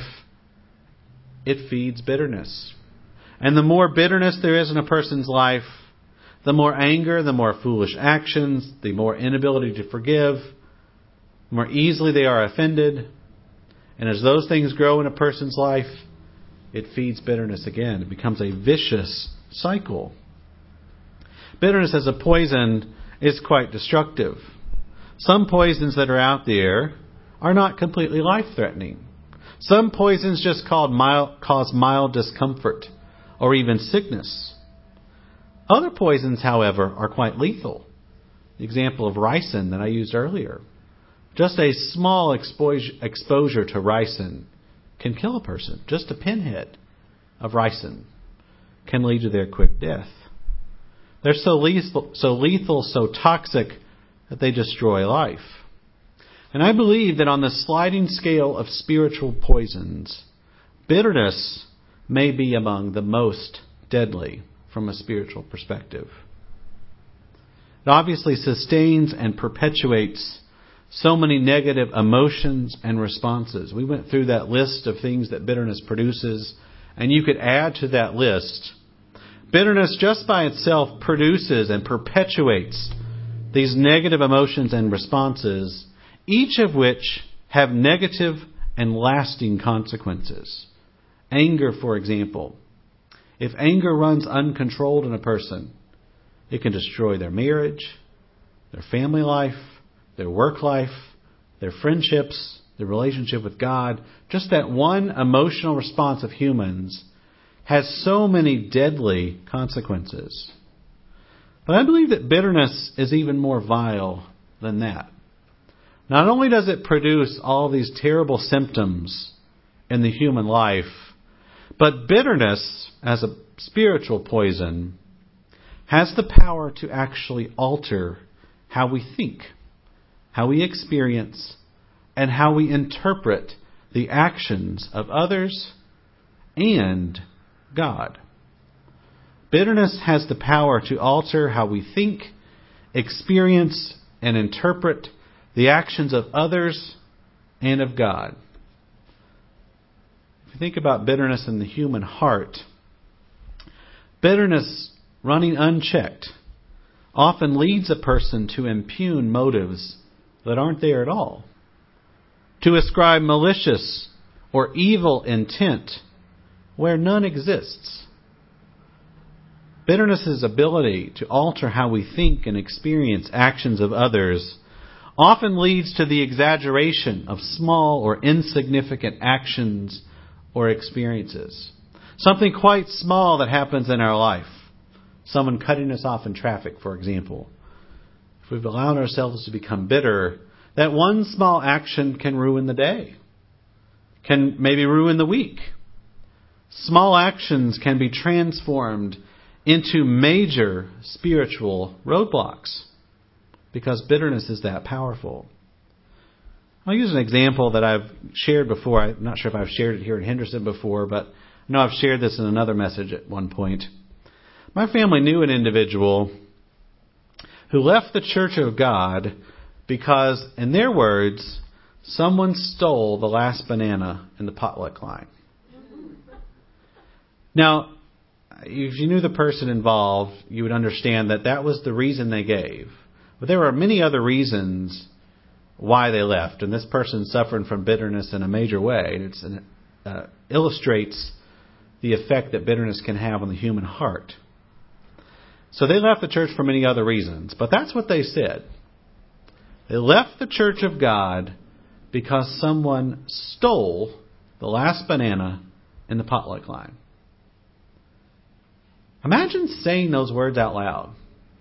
it feeds bitterness. And the more bitterness there is in a person's life, the more anger, the more foolish actions, the more inability to forgive, the more easily they are offended. And as those things grow in a person's life, it feeds bitterness again. It becomes a vicious cycle. Bitterness as a poison is quite destructive. Some poisons that are out there are not completely life-threatening. Some poisons just cause mild discomfort or even sickness. Other poisons, however, are quite lethal. The example of ricin that I used earlier. Just a small exposure to ricin can kill a person. Just a pinhead of ricin can lead to their quick death. They're so lethal, so toxic that they destroy life. And I believe that on the sliding scale of spiritual poisons, bitterness may be among the most deadly from a spiritual perspective. It obviously sustains and perpetuates so many negative emotions and responses. We went through that list of things that bitterness produces, and you could add to that list. Bitterness just by itself produces and perpetuates these negative emotions and responses, each of which have negative and lasting consequences. Anger, for example. If anger runs uncontrolled in a person, it can destroy their marriage, their family life, their work life, their friendships, their relationship with God. Just that one emotional response of humans has so many deadly consequences. But I believe that bitterness is even more vile than that. Not only does it produce all these terrible symptoms in the human life, but bitterness, as a spiritual poison, has the power to actually alter how we think, how we experience, and how we interpret the actions of others and God. Bitterness has the power to alter how we think, experience, and interpret the actions of others and of God. If you think about bitterness in the human heart, bitterness running unchecked often leads a person to impugn motives that aren't there at all, to ascribe malicious or evil intent where none exists. Bitterness's ability to alter how we think and experience actions of others often leads to the exaggeration of small or insignificant actions or experiences. Something quite small that happens in our life. Someone cutting us off in traffic, for example. If we've allowed ourselves to become bitter, that one small action can ruin the day, can maybe ruin the week. Small actions can be transformed into major spiritual roadblocks because bitterness is that powerful. I'll use an example that I've shared before. I'm not sure if I've shared it here in Henderson before, but I know I've shared this in another message at one point. My family knew an individual who left the Church of God because, in their words, someone stole the last banana in the potluck line. Now, if you knew the person involved, you would understand that that was the reason they gave. But there were many other reasons why they left. And this person suffered from bitterness in a major way. It illustrates the effect that bitterness can have on the human heart. So they left the church for many other reasons. But that's what they said. They left the Church of God because someone stole the last banana in the potluck line. Imagine saying those words out loud.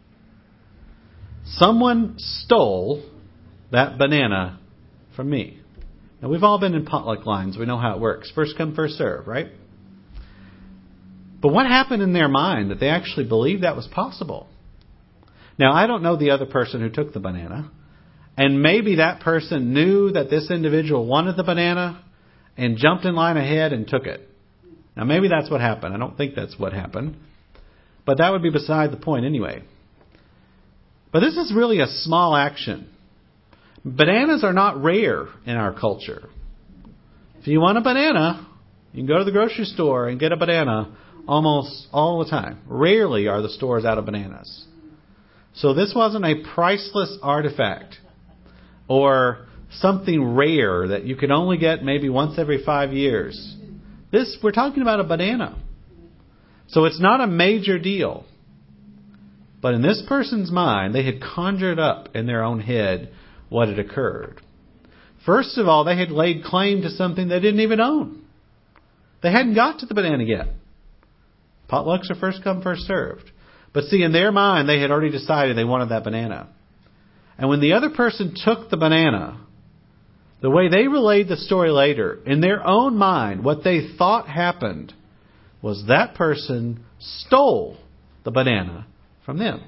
Someone stole that banana from me. Now, we've all been in potluck lines. We know how it works. First come, first serve, right? But what happened in their mind that they actually believed that was possible? Now, I don't know the other person who took the banana. And maybe that person knew that this individual wanted the banana and jumped in line ahead and took it. Now, maybe that's what happened. I don't think that's what happened. But that would be beside the point anyway. But this is really a small action. Bananas are not rare in our culture. If you want a banana, you can go to the grocery store and get a banana almost all the time. Rarely are the stores out of bananas. So this wasn't a priceless artifact or something rare that you could only get maybe once every 5 years. We're talking about a banana. So it's not a major deal. But in this person's mind, they had conjured up in their own head what had occurred. First of all, they had laid claim to something they didn't even own. They hadn't got to the banana yet. Potlucks are first come, first served. But see, in their mind, they had already decided they wanted that banana. And when the other person took the banana, the way they relayed the story later, in their own mind, what they thought happened was that person stole the banana from them.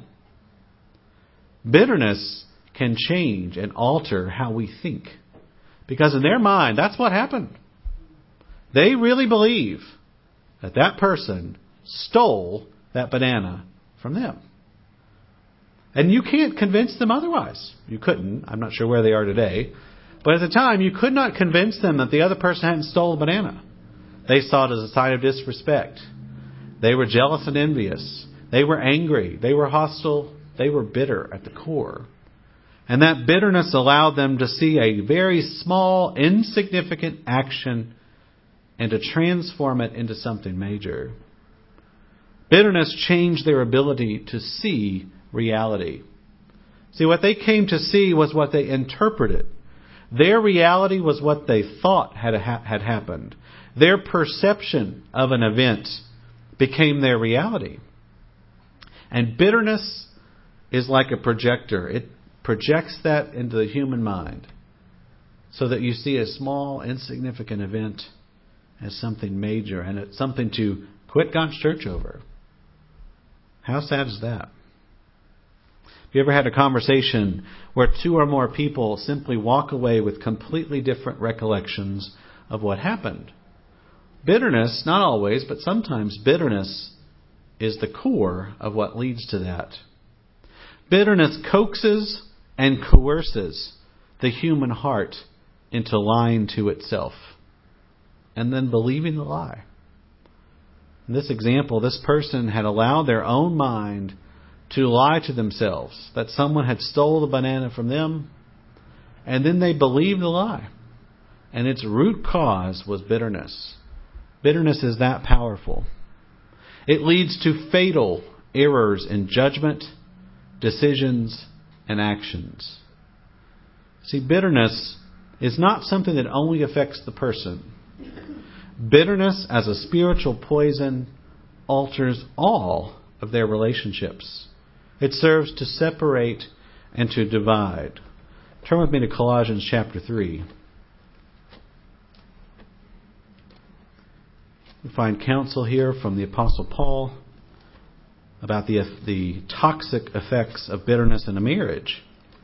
Bitterness can change and alter how we think. Because in their mind, that's what happened. They really believe that that person stole that banana from them. And you can't convince them otherwise. You couldn't. I'm not sure where they are today. But at the time, you could not convince them that the other person hadn't stolen the banana. They saw it as a sign of disrespect. They were jealous and envious. They were angry. They were hostile. They were bitter at the core. And that bitterness allowed them to see a very small, insignificant action and to transform it into something major. Bitterness changed their ability to see reality. See, what they came to see was what they interpreted. Their reality was what they thought had happened. Their perception of an event became their reality. And bitterness is like a projector. It projects that into the human mind so that you see a small, insignificant event as something major and it's something to quit God's church over. How sad is that? Have you ever had a conversation where two or more people simply walk away with completely different recollections of what happened? Bitterness, not always, but sometimes bitterness is the core of what leads to that. Bitterness coaxes and coerces the human heart into lying to itself and then believing the lie. In this example, this person had allowed their own mind to lie to themselves that someone had stole the banana from them, and then they believed the lie. And its root cause was bitterness. Bitterness is that powerful. It leads to fatal errors in judgment, decisions, and actions. See, bitterness is not something that only affects the person. Bitterness as a spiritual poison alters all of their relationships. It serves to separate and to divide. Turn with me to Colossians chapter 3. We find counsel here from the Apostle Paul about the toxic effects of bitterness in a marriage.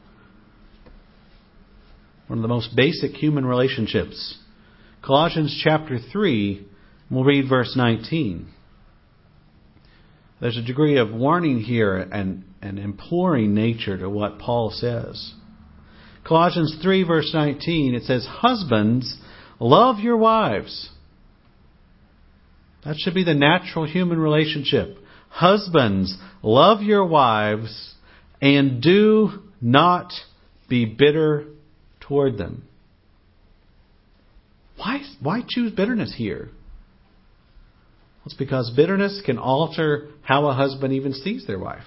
One of the most basic human relationships. Colossians chapter 3, we'll read verse 19. There's a degree of warning here and imploring nature to what Paul says. Colossians 3 verse 19, it says, "Husbands, love your wives." That should be the natural human relationship. Husbands, love your wives and do not be bitter toward them. Why choose bitterness here? Well, it's because bitterness can alter how a husband even sees their wife.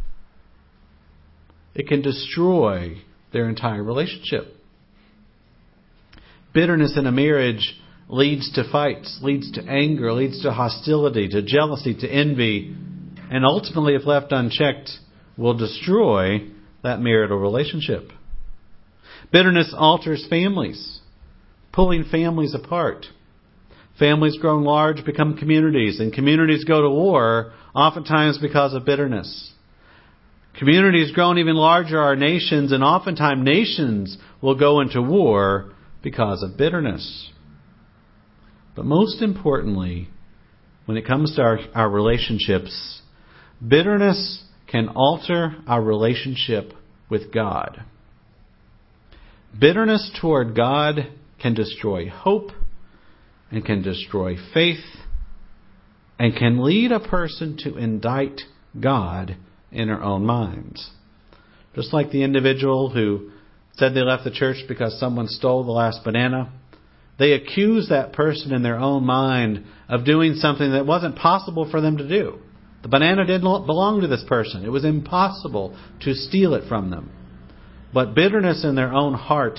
It can destroy their entire relationship. Bitterness in a marriage leads to fights, leads to anger, leads to hostility, to jealousy, to envy, and ultimately, if left unchecked, will destroy that marital relationship. Bitterness alters families, pulling families apart. Families grown large become communities, and communities go to war, oftentimes because of bitterness. Communities grown even larger are nations, and oftentimes nations will go into war because of bitterness. But most importantly, when it comes to our relationships, bitterness can alter our relationship with God. Bitterness toward God can destroy hope and can destroy faith and can lead a person to indict God in their own minds. Just like the individual who said they left the church because someone stole the last banana, they accuse that person in their own mind of doing something that wasn't possible for them to do. The banana didn't belong to this person. It was impossible to steal it from them. But bitterness in their own heart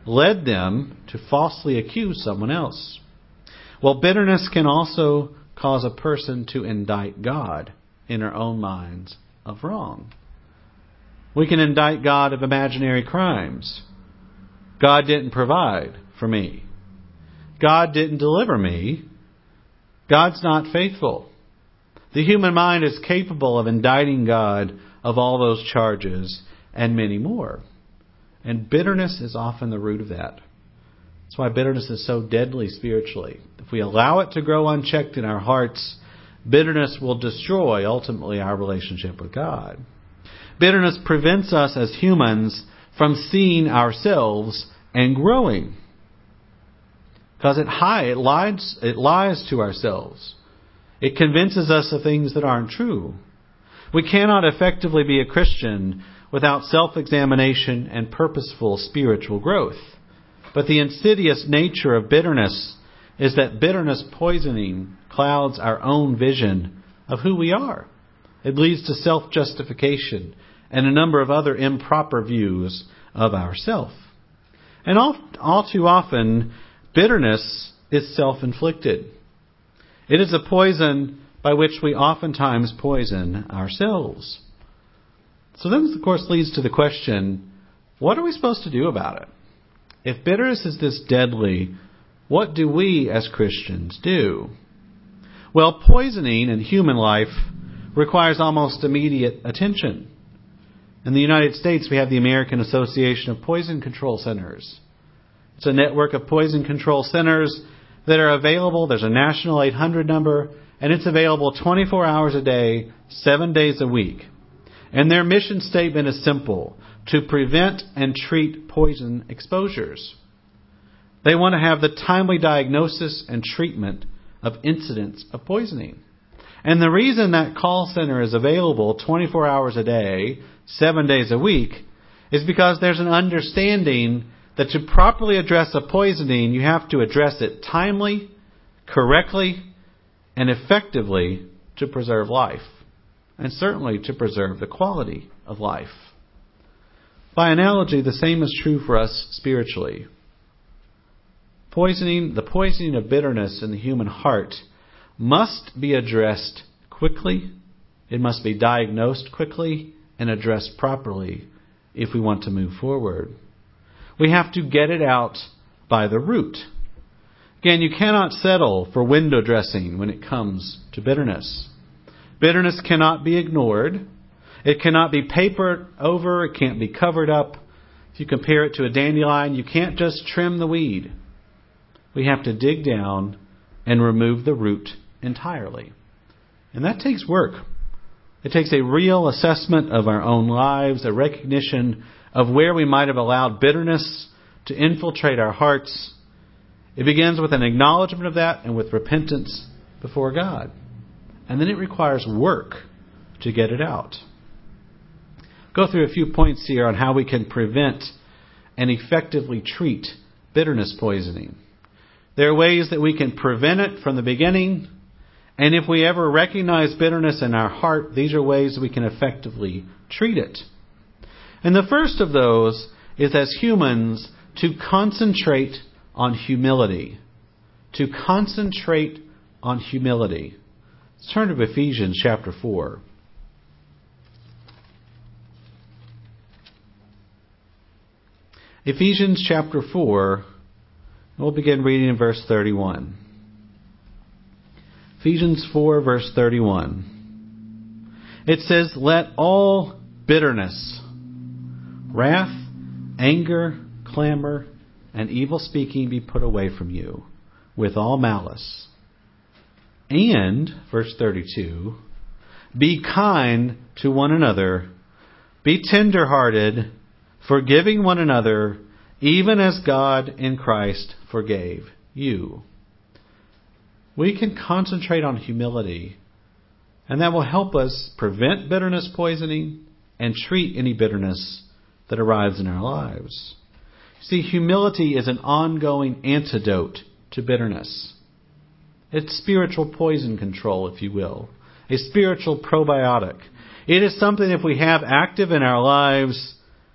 led them to falsely accuse someone else. Well, bitterness can also cause a person to indict God in their own minds of wrong. We can indict God of imaginary crimes. God didn't provide for me. God didn't deliver me. God's not faithful. The human mind is capable of indicting God of all those charges and many more. And bitterness is often the root of that. That's why bitterness is so deadly spiritually. If we allow it to grow unchecked in our hearts, bitterness will destroy ultimately our relationship with God. Bitterness prevents us as humans from seeing ourselves and growing. Because it lies to ourselves. It convinces us of things that aren't true. We cannot effectively be a Christian without self-examination and purposeful spiritual growth. But the insidious nature of bitterness is that bitterness poisoning clouds our own vision of who we are. It leads to self-justification and a number of other improper views of ourself. And all too often, bitterness is self-inflicted. It is a poison by which we oftentimes poison ourselves. So then, of course, leads to the question, what are we supposed to do about it? If bitterness is this deadly, what do we as Christians do? Well, poisoning in human life requires almost immediate attention. In the United States, we have the American Association of Poison Control Centers. It's a network of poison control centers that are available. There's a national 800 number, and it's available 24 hours a day, 7 days a week. And their mission statement is simple: to prevent and treat poison exposures. They want to have the timely diagnosis and treatment of incidents of poisoning. And the reason that call center is available 24 hours a day, 7 days a week, is because there's an understanding that to properly address a poisoning, you have to address it timely, correctly, and effectively to preserve life. And certainly to preserve the quality of life. By analogy, the same is true for us spiritually. The poisoning of bitterness in the human heart must be addressed quickly. It must be diagnosed quickly and addressed properly if we want to move forward. We have to get it out by the root. Again, you cannot settle for window dressing when it comes to bitterness. Bitterness cannot be ignored. It cannot be papered over. It can't be covered up. If you compare it to a dandelion, you can't just trim the weed. We have to dig down and remove the root entirely. And that takes work. It takes a real assessment of our own lives, a recognition of where we might have allowed bitterness to infiltrate our hearts. It begins with an acknowledgement of that and with repentance before God. And then it requires work to get it out. Go through a few points here on how we can prevent and effectively treat bitterness poisoning. There are ways that we can prevent it from the beginning. And if we ever recognize bitterness in our heart, these are ways we can effectively treat it. And the first of those is, as humans, to concentrate on humility. To concentrate on humility. Let's turn to Ephesians chapter 4. Ephesians chapter 4, we'll begin reading in verse 31. Ephesians 4, verse 31. It says, "Let all bitterness, wrath, anger, clamor, and evil speaking be put away from you, with all malice. And," verse 32, "be kind to one another, be tender-hearted, forgiving one another, even as God in Christ forgave you." We can concentrate on humility, and that will help us prevent bitterness poisoning and treat any bitterness that arrives in our lives. See, humility is an ongoing antidote to bitterness. It's spiritual poison control, if you will. A spiritual probiotic. It is something, if we have active in our lives,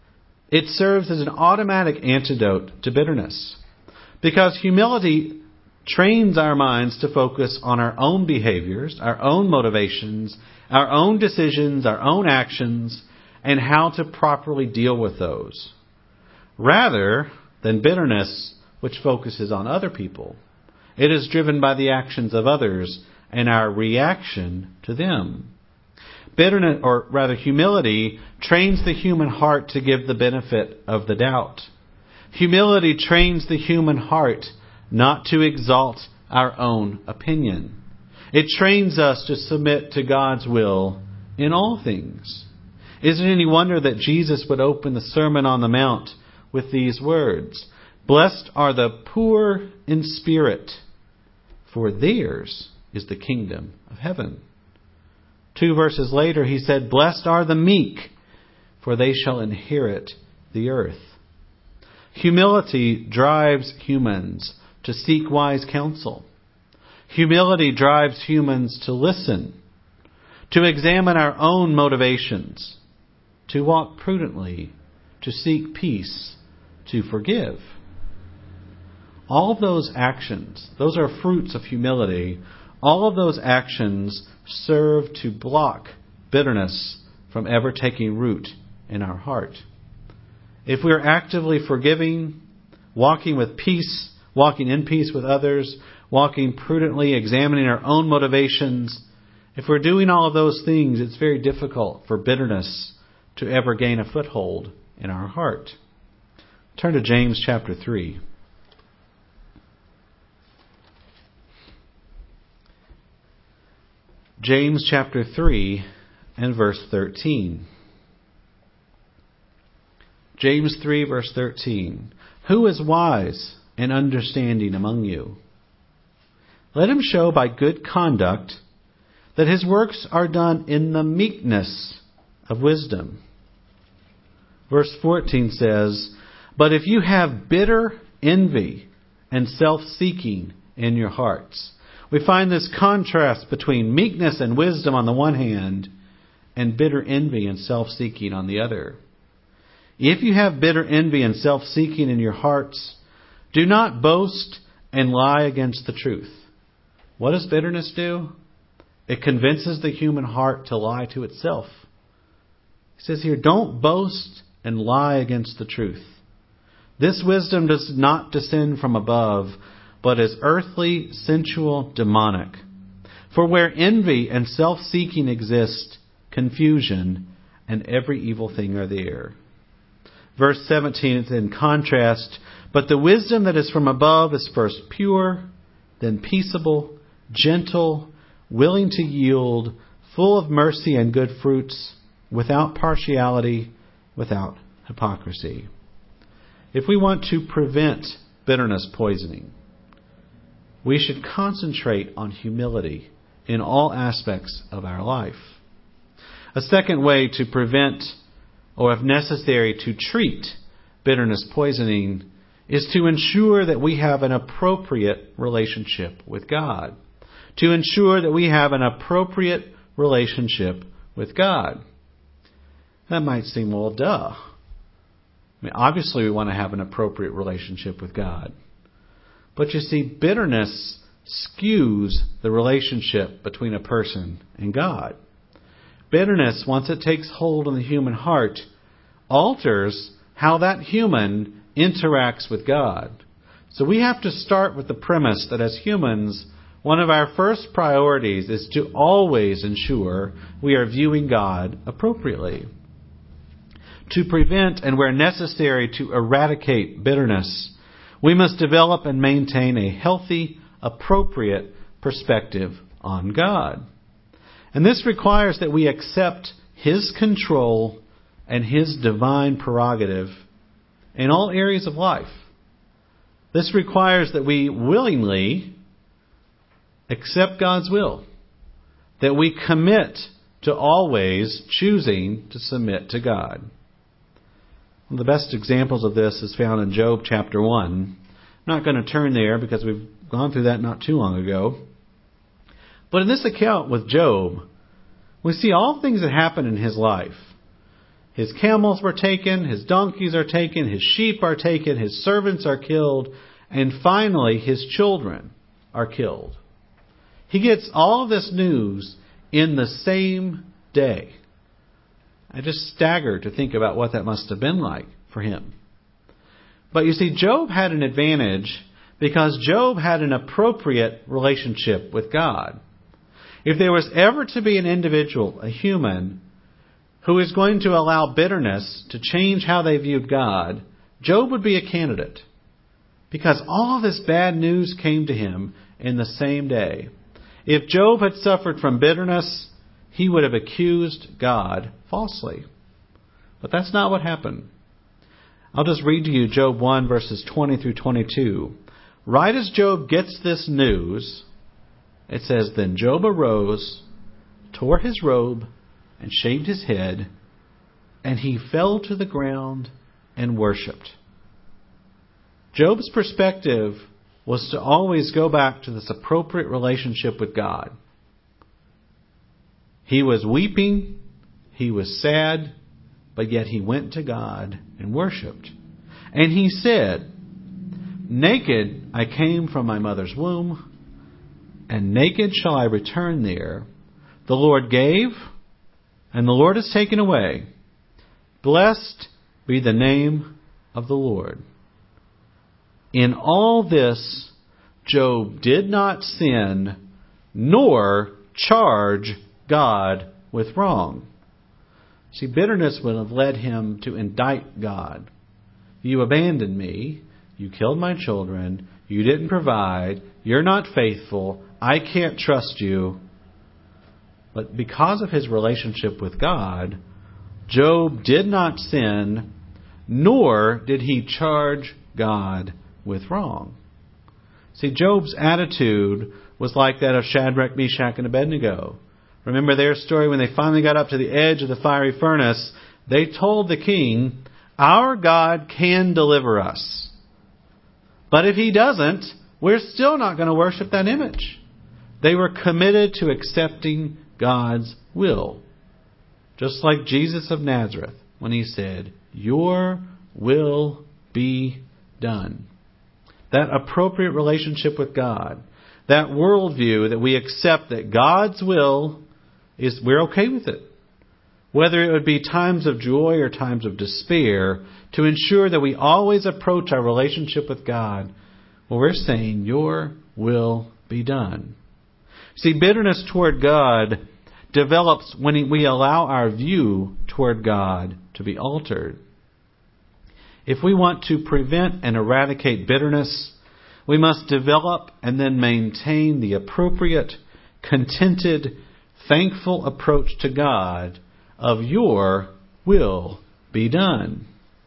It serves as an automatic antidote to bitterness. Because humility trains our minds to focus on our own behaviors, our own motivations, our own decisions, our own actions, and how to properly deal with those, rather than bitterness, which focuses on other people. It is driven by the actions of others and our reaction to them. Bitterness, or rather humility, trains the human heart to give the benefit of the doubt. Humility trains the human heart not to exalt our own opinion. It trains us to submit to God's will in all things. Is it any wonder that Jesus would open the Sermon on the Mount with these words? Blessed are the poor in spirit, for theirs is the kingdom of heaven. 2 verses later, he said, Blessed are the meek, for they shall inherit the earth. Humility drives humans to seek wise counsel. Humility drives humans to listen, to examine our own motivations, to walk prudently, to seek peace, to forgive. All of those actions, those are fruits of humility. All of those actions serve to block bitterness from ever taking root in our heart. If we are actively forgiving, walking with peace, walking in peace with others, walking prudently, examining our own motivations, if we're doing all of those things, it's very difficult for bitterness to ever gain a foothold in our heart. Turn to James chapter 3. James chapter 3 and verse 13. James 3 verse 13. Who is wise and understanding among you? Let him show by good conduct that his works are done in the meekness of wisdom. Verse 14 says, But if you have bitter envy and self-seeking in your hearts. We find this contrast between meekness and wisdom on the one hand and bitter envy and self-seeking on the other. If you have bitter envy and self-seeking in your hearts, do not boast and lie against the truth. What does bitterness do? It convinces the human heart to lie to itself. He says here, don't boast and lie against the truth. This wisdom does not descend from above, but is earthly, sensual, demonic. For where envy and self-seeking exist, confusion and every evil thing are there. Verse 17 is in contrast, but the wisdom that is from above is first pure, then peaceable, gentle, willing to yield, full of mercy and good fruits, without partiality, without hypocrisy. If we want to prevent bitterness poisoning, we should concentrate on humility in all aspects of our life. A second way to prevent, or if necessary, to treat bitterness poisoning is to ensure that we have an appropriate relationship with God. To ensure that we have an appropriate relationship with God. That might seem, well, duh. I mean, obviously we want to have an appropriate relationship with God. But you see, bitterness skews the relationship between a person and God. Bitterness, once it takes hold on the human heart, alters how that human interacts with God. So we have to start with the premise that as humans, one of our first priorities is to always ensure we are viewing God appropriately. To prevent and where necessary to eradicate bitterness, we must develop and maintain a healthy, appropriate perspective on God. And this requires that we accept His control and His divine prerogative in all areas of life. This requires that we willingly accept God's will, that we commit to always choosing to submit to God. One of the best examples of this is found in Job chapter 1. I'm not going to turn there because we've gone through that not too long ago. But in this account with Job, we see all things that happen in his life. His camels were taken, his donkeys are taken, his sheep are taken, his servants are killed, and finally his children are killed. He gets all of this news in the same day. I just stagger to think about what that must have been like for him. But you see, Job had an advantage because Job had an appropriate relationship with God. If there was ever to be an individual, a human, who is going to allow bitterness to change how they viewed God, Job would be a candidate. Because all this bad news came to him in the same day. If Job had suffered from bitterness, he would have accused God falsely. But that's not what happened. I'll just read to you Job 1, verses 20 through 22. Right as Job gets this news, it says, Then Job arose, tore his robe, and shaved his head, and he fell to the ground and worshipped. Job's perspective was to always go back to this appropriate relationship with God. He was weeping, he was sad, but yet he went to God and worshipped. And he said, Naked I came from my mother's womb, and naked shall I return there. The Lord gave, and the Lord has taken away. Blessed be the name of the Lord. In all this, Job did not sin, nor charge God with wrong. See, bitterness would have led him to indict God. You abandoned me. You killed my children. You didn't provide. You're not faithful. I can't trust you. But because of his relationship with God, Job did not sin, nor did he charge God with wrong. See, Job's attitude was like that of Shadrach, Meshach, and Abednego. Remember their story when they finally got up to the edge of the fiery furnace? They told the king, Our God can deliver us. But if he doesn't, we're still not going to worship that image. They were committed to accepting God's will. Just like Jesus of Nazareth when he said, Your will be done. That appropriate relationship with God, that worldview that we accept that God's will is, we're okay with it. Whether it would be times of joy or times of despair, to ensure that we always approach our relationship with God, well, we're saying, Your will be done. See, bitterness toward God develops when we allow our view toward God to be altered. If we want to prevent and eradicate bitterness, we must develop and then maintain the appropriate, contented, thankful approach to God of Your will be done.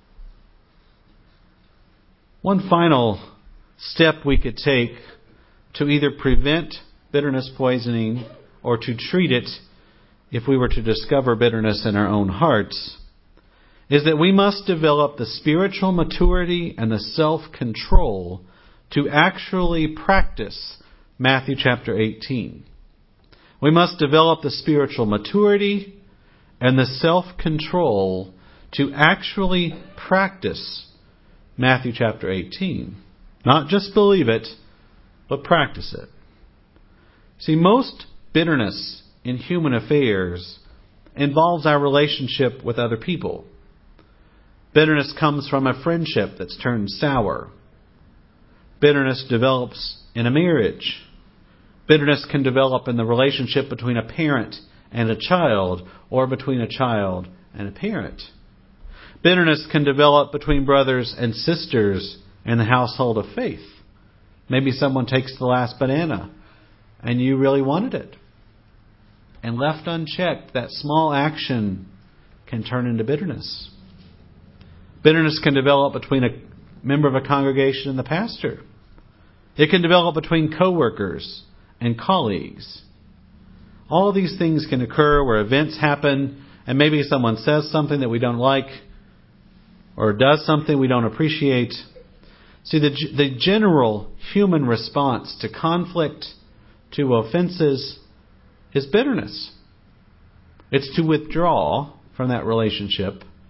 One final step we could take to either prevent bitterness poisoning or to treat it if we were to discover bitterness in our own hearts is that we must develop the spiritual maturity and the self-control to actually practice Matthew chapter 18. We must develop the spiritual maturity and the self-control to actually practice Matthew chapter 18. Not just believe it, but practice it. See, most bitterness in human affairs involves our relationship with other people. Bitterness comes from a friendship that's turned sour. Bitterness develops in a marriage. Bitterness can develop in the relationship between a parent and a child, or between a child and a parent. Bitterness can develop between brothers and sisters in the household of faith. Maybe someone takes the last banana and you really wanted it. And left unchecked, that small action can turn into bitterness. Bitterness can develop between a member of a congregation and the pastor. It can develop between coworkers and colleagues. All these things can occur where events happen and maybe someone says something that we don't like or does something we don't appreciate. See, the general human response to conflict, to offenses, is bitterness. It's to withdraw from that relationship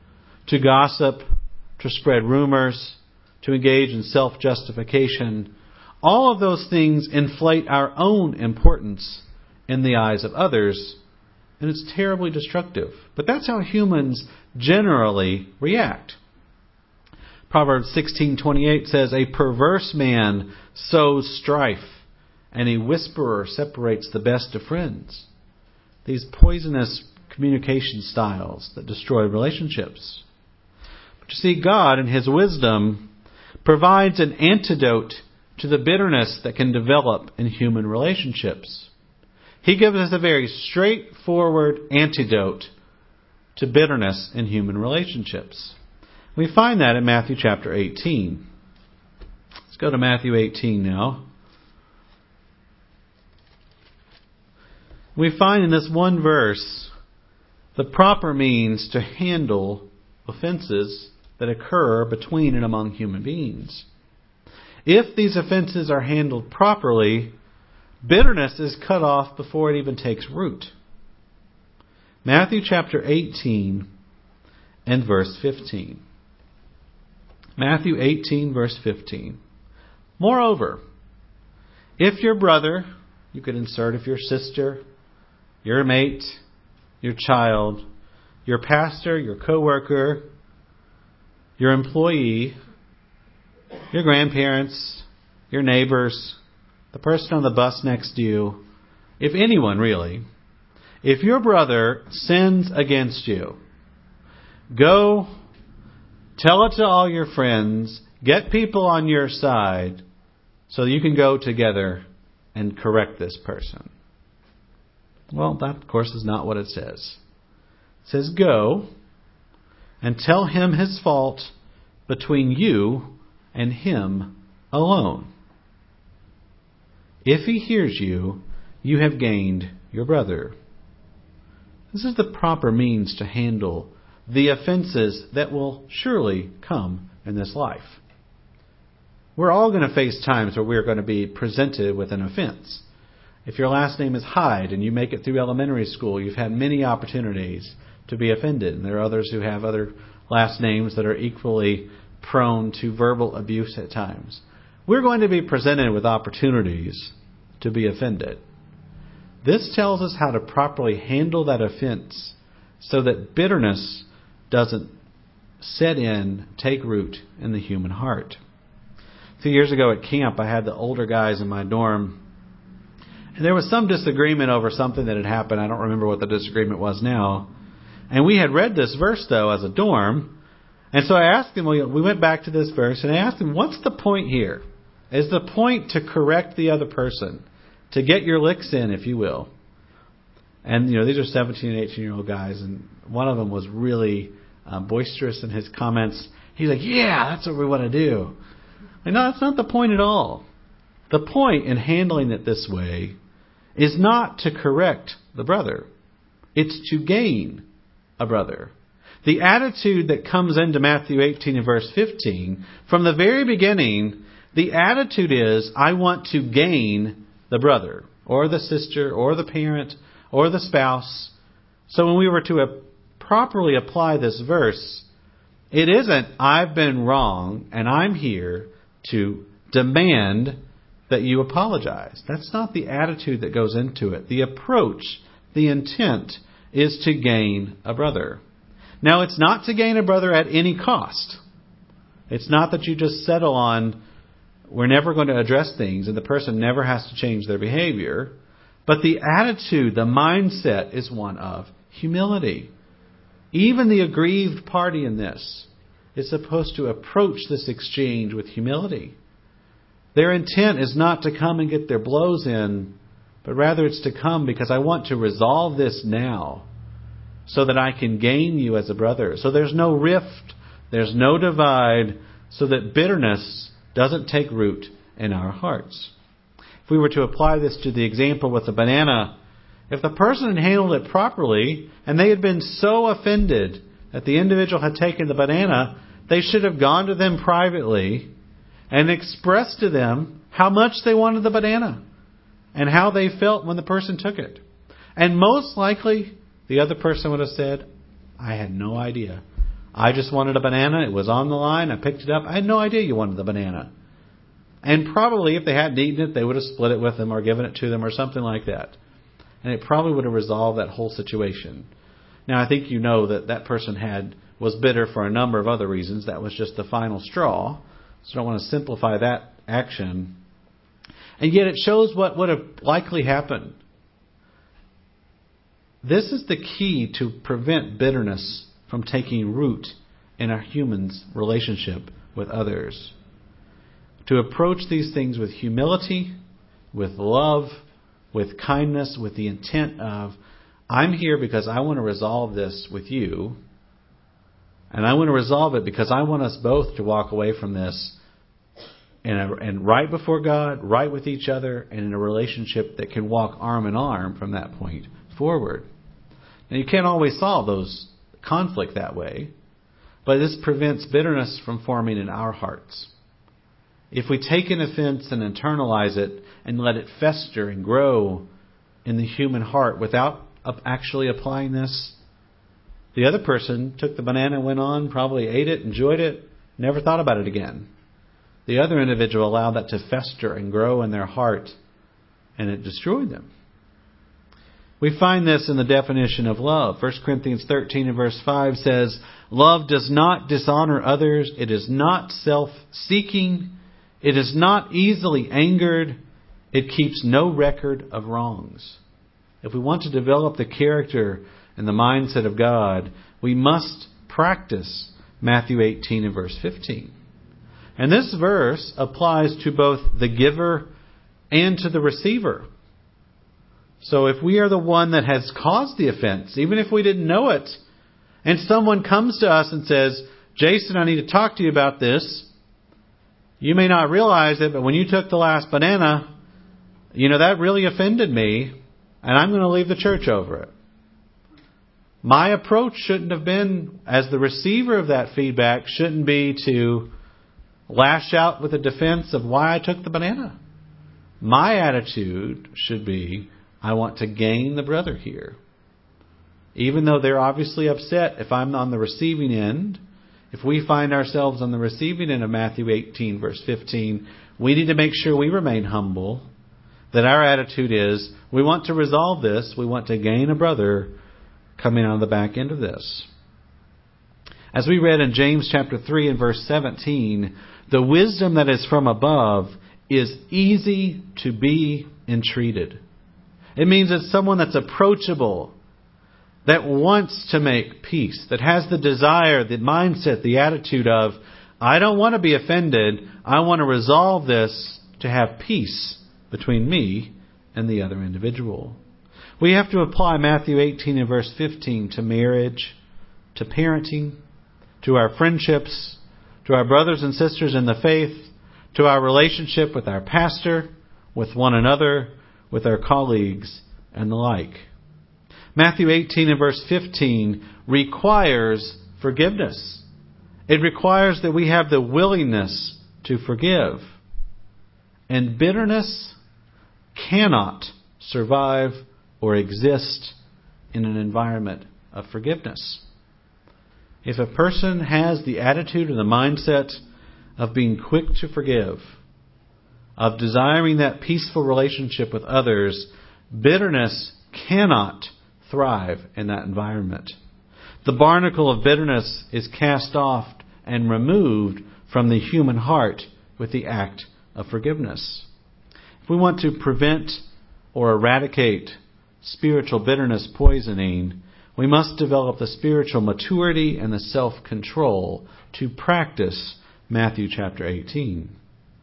to gossip, to spread rumors, to engage in self-justification. All of those things inflate our own importance in the eyes of others, and it's terribly destructive. But that's how humans generally react. Proverbs 16:28 says, "A perverse man sows strife, and a whisperer separates the best of friends." These poisonous communication styles that destroy relationships. But you see, God in His wisdom provides an antidote to the bitterness that can develop in human relationships. He gives us a very straightforward antidote to bitterness in human relationships. We find that in Matthew chapter 18. Let's go to Matthew 18 now. We find in this one verse the proper means to handle offenses that occur between and among human beings. If these offenses are handled properly, bitterness is cut off before it even takes root. Matthew chapter 18 and verse 15. Matthew 18 verse 15. "Moreover, if your brother," you could insert if your sister, your mate, your child, your pastor, your coworker, your employee, your grandparents, your neighbors, the person on the bus next to you, if anyone really, if your brother sins against you, go tell it to all your friends, get people on your side so you can go together and correct this person. Well, that, of course, is not what it says. It says, go and tell him his fault between you and him alone. If he hears you, you have gained your brother. This is the proper means to handle the offenses that will surely come in this life. We're all going to face times where we're going to be presented with an offense. If your last name is Hyde and you make it through elementary school, you've had many opportunities to be offended. And there are others who have other last names that are equally prone to verbal abuse at times. We're going to be presented with opportunities to be offended. This tells us how to properly handle that offense so that bitterness doesn't set in, take root in the human heart. A few years ago at camp, I had the older guys in my dorm, and there was some disagreement over something that had happened. I don't remember what the disagreement was now. And we had read this verse, though, as a dorm. And so I asked him, we went back to this verse, and I asked him, what's the point here? Is the point to correct the other person? To get your licks in, if you will? And, these are 17 and 18-year-old guys, and one of them was really boisterous in his comments. He's like, yeah, that's what we want to do. And no, that's not the point at all. The point in handling it this way is not to correct the brother. It's to gain a brother. The attitude that comes into Matthew 18 and verse 15, from the very beginning, the attitude is, I want to gain the brother, or the sister, or the parent, or the spouse. So when we were to properly apply this verse, it isn't, I've been wrong, and I'm here to demand that you apologize. That's not the attitude that goes into it. The approach, the intent, is to gain a brother. Now, it's not to gain a brother at any cost. It's not that you just settle on, we're never going to address things, and the person never has to change their behavior. But the attitude, the mindset, is one of humility. Even the aggrieved party in this is supposed to approach this exchange with humility. Their intent is not to come and get their blows in, but rather it's to come because I want to resolve this now so that I can gain you as a brother. So there's no rift, there's no divide, so that bitterness doesn't take root in our hearts. If we were to apply this to the example with the banana, if the person had handled it properly and they had been so offended that the individual had taken the banana, they should have gone to them privately and expressed to them how much they wanted the banana and how they felt when the person took it. And most likely, the other person would have said, I had no idea. I just wanted a banana. It was on the line. I picked it up. I had no idea you wanted the banana. And probably if they hadn't eaten it, they would have split it with them or given it to them or something like that. And it probably would have resolved that whole situation. Now, I think you know that that person was bitter for a number of other reasons. That was just the final straw. So I don't want to simplify that action. And yet it shows what would have likely happened. This is the key to prevent bitterness from taking root in a human's relationship with others. To approach these things with humility, with love, with kindness, with the intent of, I'm here because I want to resolve this with you. And I want to resolve it because I want us both to walk away from this and right before God, right with each other, and in a relationship that can walk arm in arm from that point forward. Now, you can't always solve those conflict that way, but this prevents bitterness from forming in our hearts. If we take an offense and internalize it and let it fester and grow in the human heart without actually applying this, the other person took the banana, went on, probably ate it, enjoyed it, never thought about it again. The other individual allowed that to fester and grow in their heart, and it destroyed them. We find this in the definition of love. 1 Corinthians 13 and verse 5 says, love does not dishonor others. It is not self-seeking. It is not easily angered. It keeps no record of wrongs. If we want to develop the character and the mindset of God, we must practice Matthew 18 and verse 15. And this verse applies to both the giver and to the receiver. So if we are the one that has caused the offense, even if we didn't know it, and someone comes to us and says, Jason, I need to talk to you about this. You may not realize it, but when you took the last banana, that really offended me, and I'm going to leave the church over it. My approach shouldn't have been, as the receiver of that feedback, shouldn't be to lash out with a defense of why I took the banana. My attitude should be, I want to gain the brother here. Even though they're obviously upset, if I'm on the receiving end, if we find ourselves on the receiving end of Matthew 18, verse 15, we need to make sure we remain humble, that our attitude is, we want to resolve this, we want to gain a brother coming out of the back end of this. As we read in James chapter 3 and verse 17, the wisdom that is from above is easy to be entreated. It means it's someone that's approachable, that wants to make peace, that has the desire, the mindset, the attitude of, I don't want to be offended. I want to resolve this to have peace between me and the other individual. We have to apply Matthew 18 and verse 15 to marriage, to parenting, to our friendships, to our brothers and sisters in the faith, to our relationship with our pastor, with one another, with our colleagues, and the like. Matthew 18 and verse 15 requires forgiveness. It requires that we have the willingness to forgive. And bitterness cannot survive or exist in an environment of forgiveness. If a person has the attitude and the mindset of being quick to forgive, of desiring that peaceful relationship with others, bitterness cannot thrive in that environment. The barnacle of bitterness is cast off and removed from the human heart with the act of forgiveness. If we want to prevent or eradicate spiritual bitterness poisoning, we must develop the spiritual maturity and the self-control to practice Matthew chapter 18.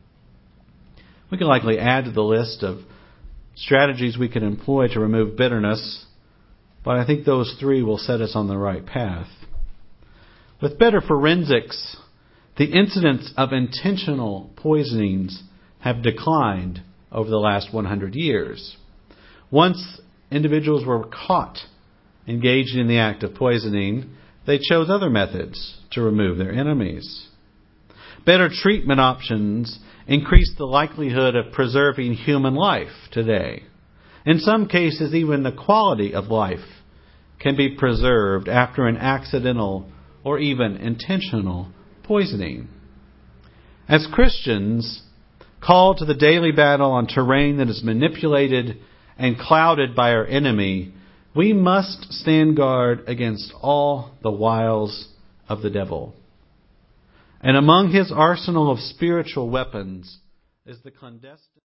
We can likely add to the list of strategies we can employ to remove bitterness, but I think those three will set us on the right path. With better forensics, the incidence of intentional poisonings have declined over the last 100 years. Once individuals were caught engaged in the act of poisoning, they chose other methods to remove their enemies. Better treatment options increase the likelihood of preserving human life today. In some cases, even the quality of life can be preserved after an accidental or even intentional poisoning. As Christians, called to the daily battle on terrain that is manipulated and clouded by our enemy, we must stand guard against all the wiles of the devil. And among his arsenal of spiritual weapons is the clandestine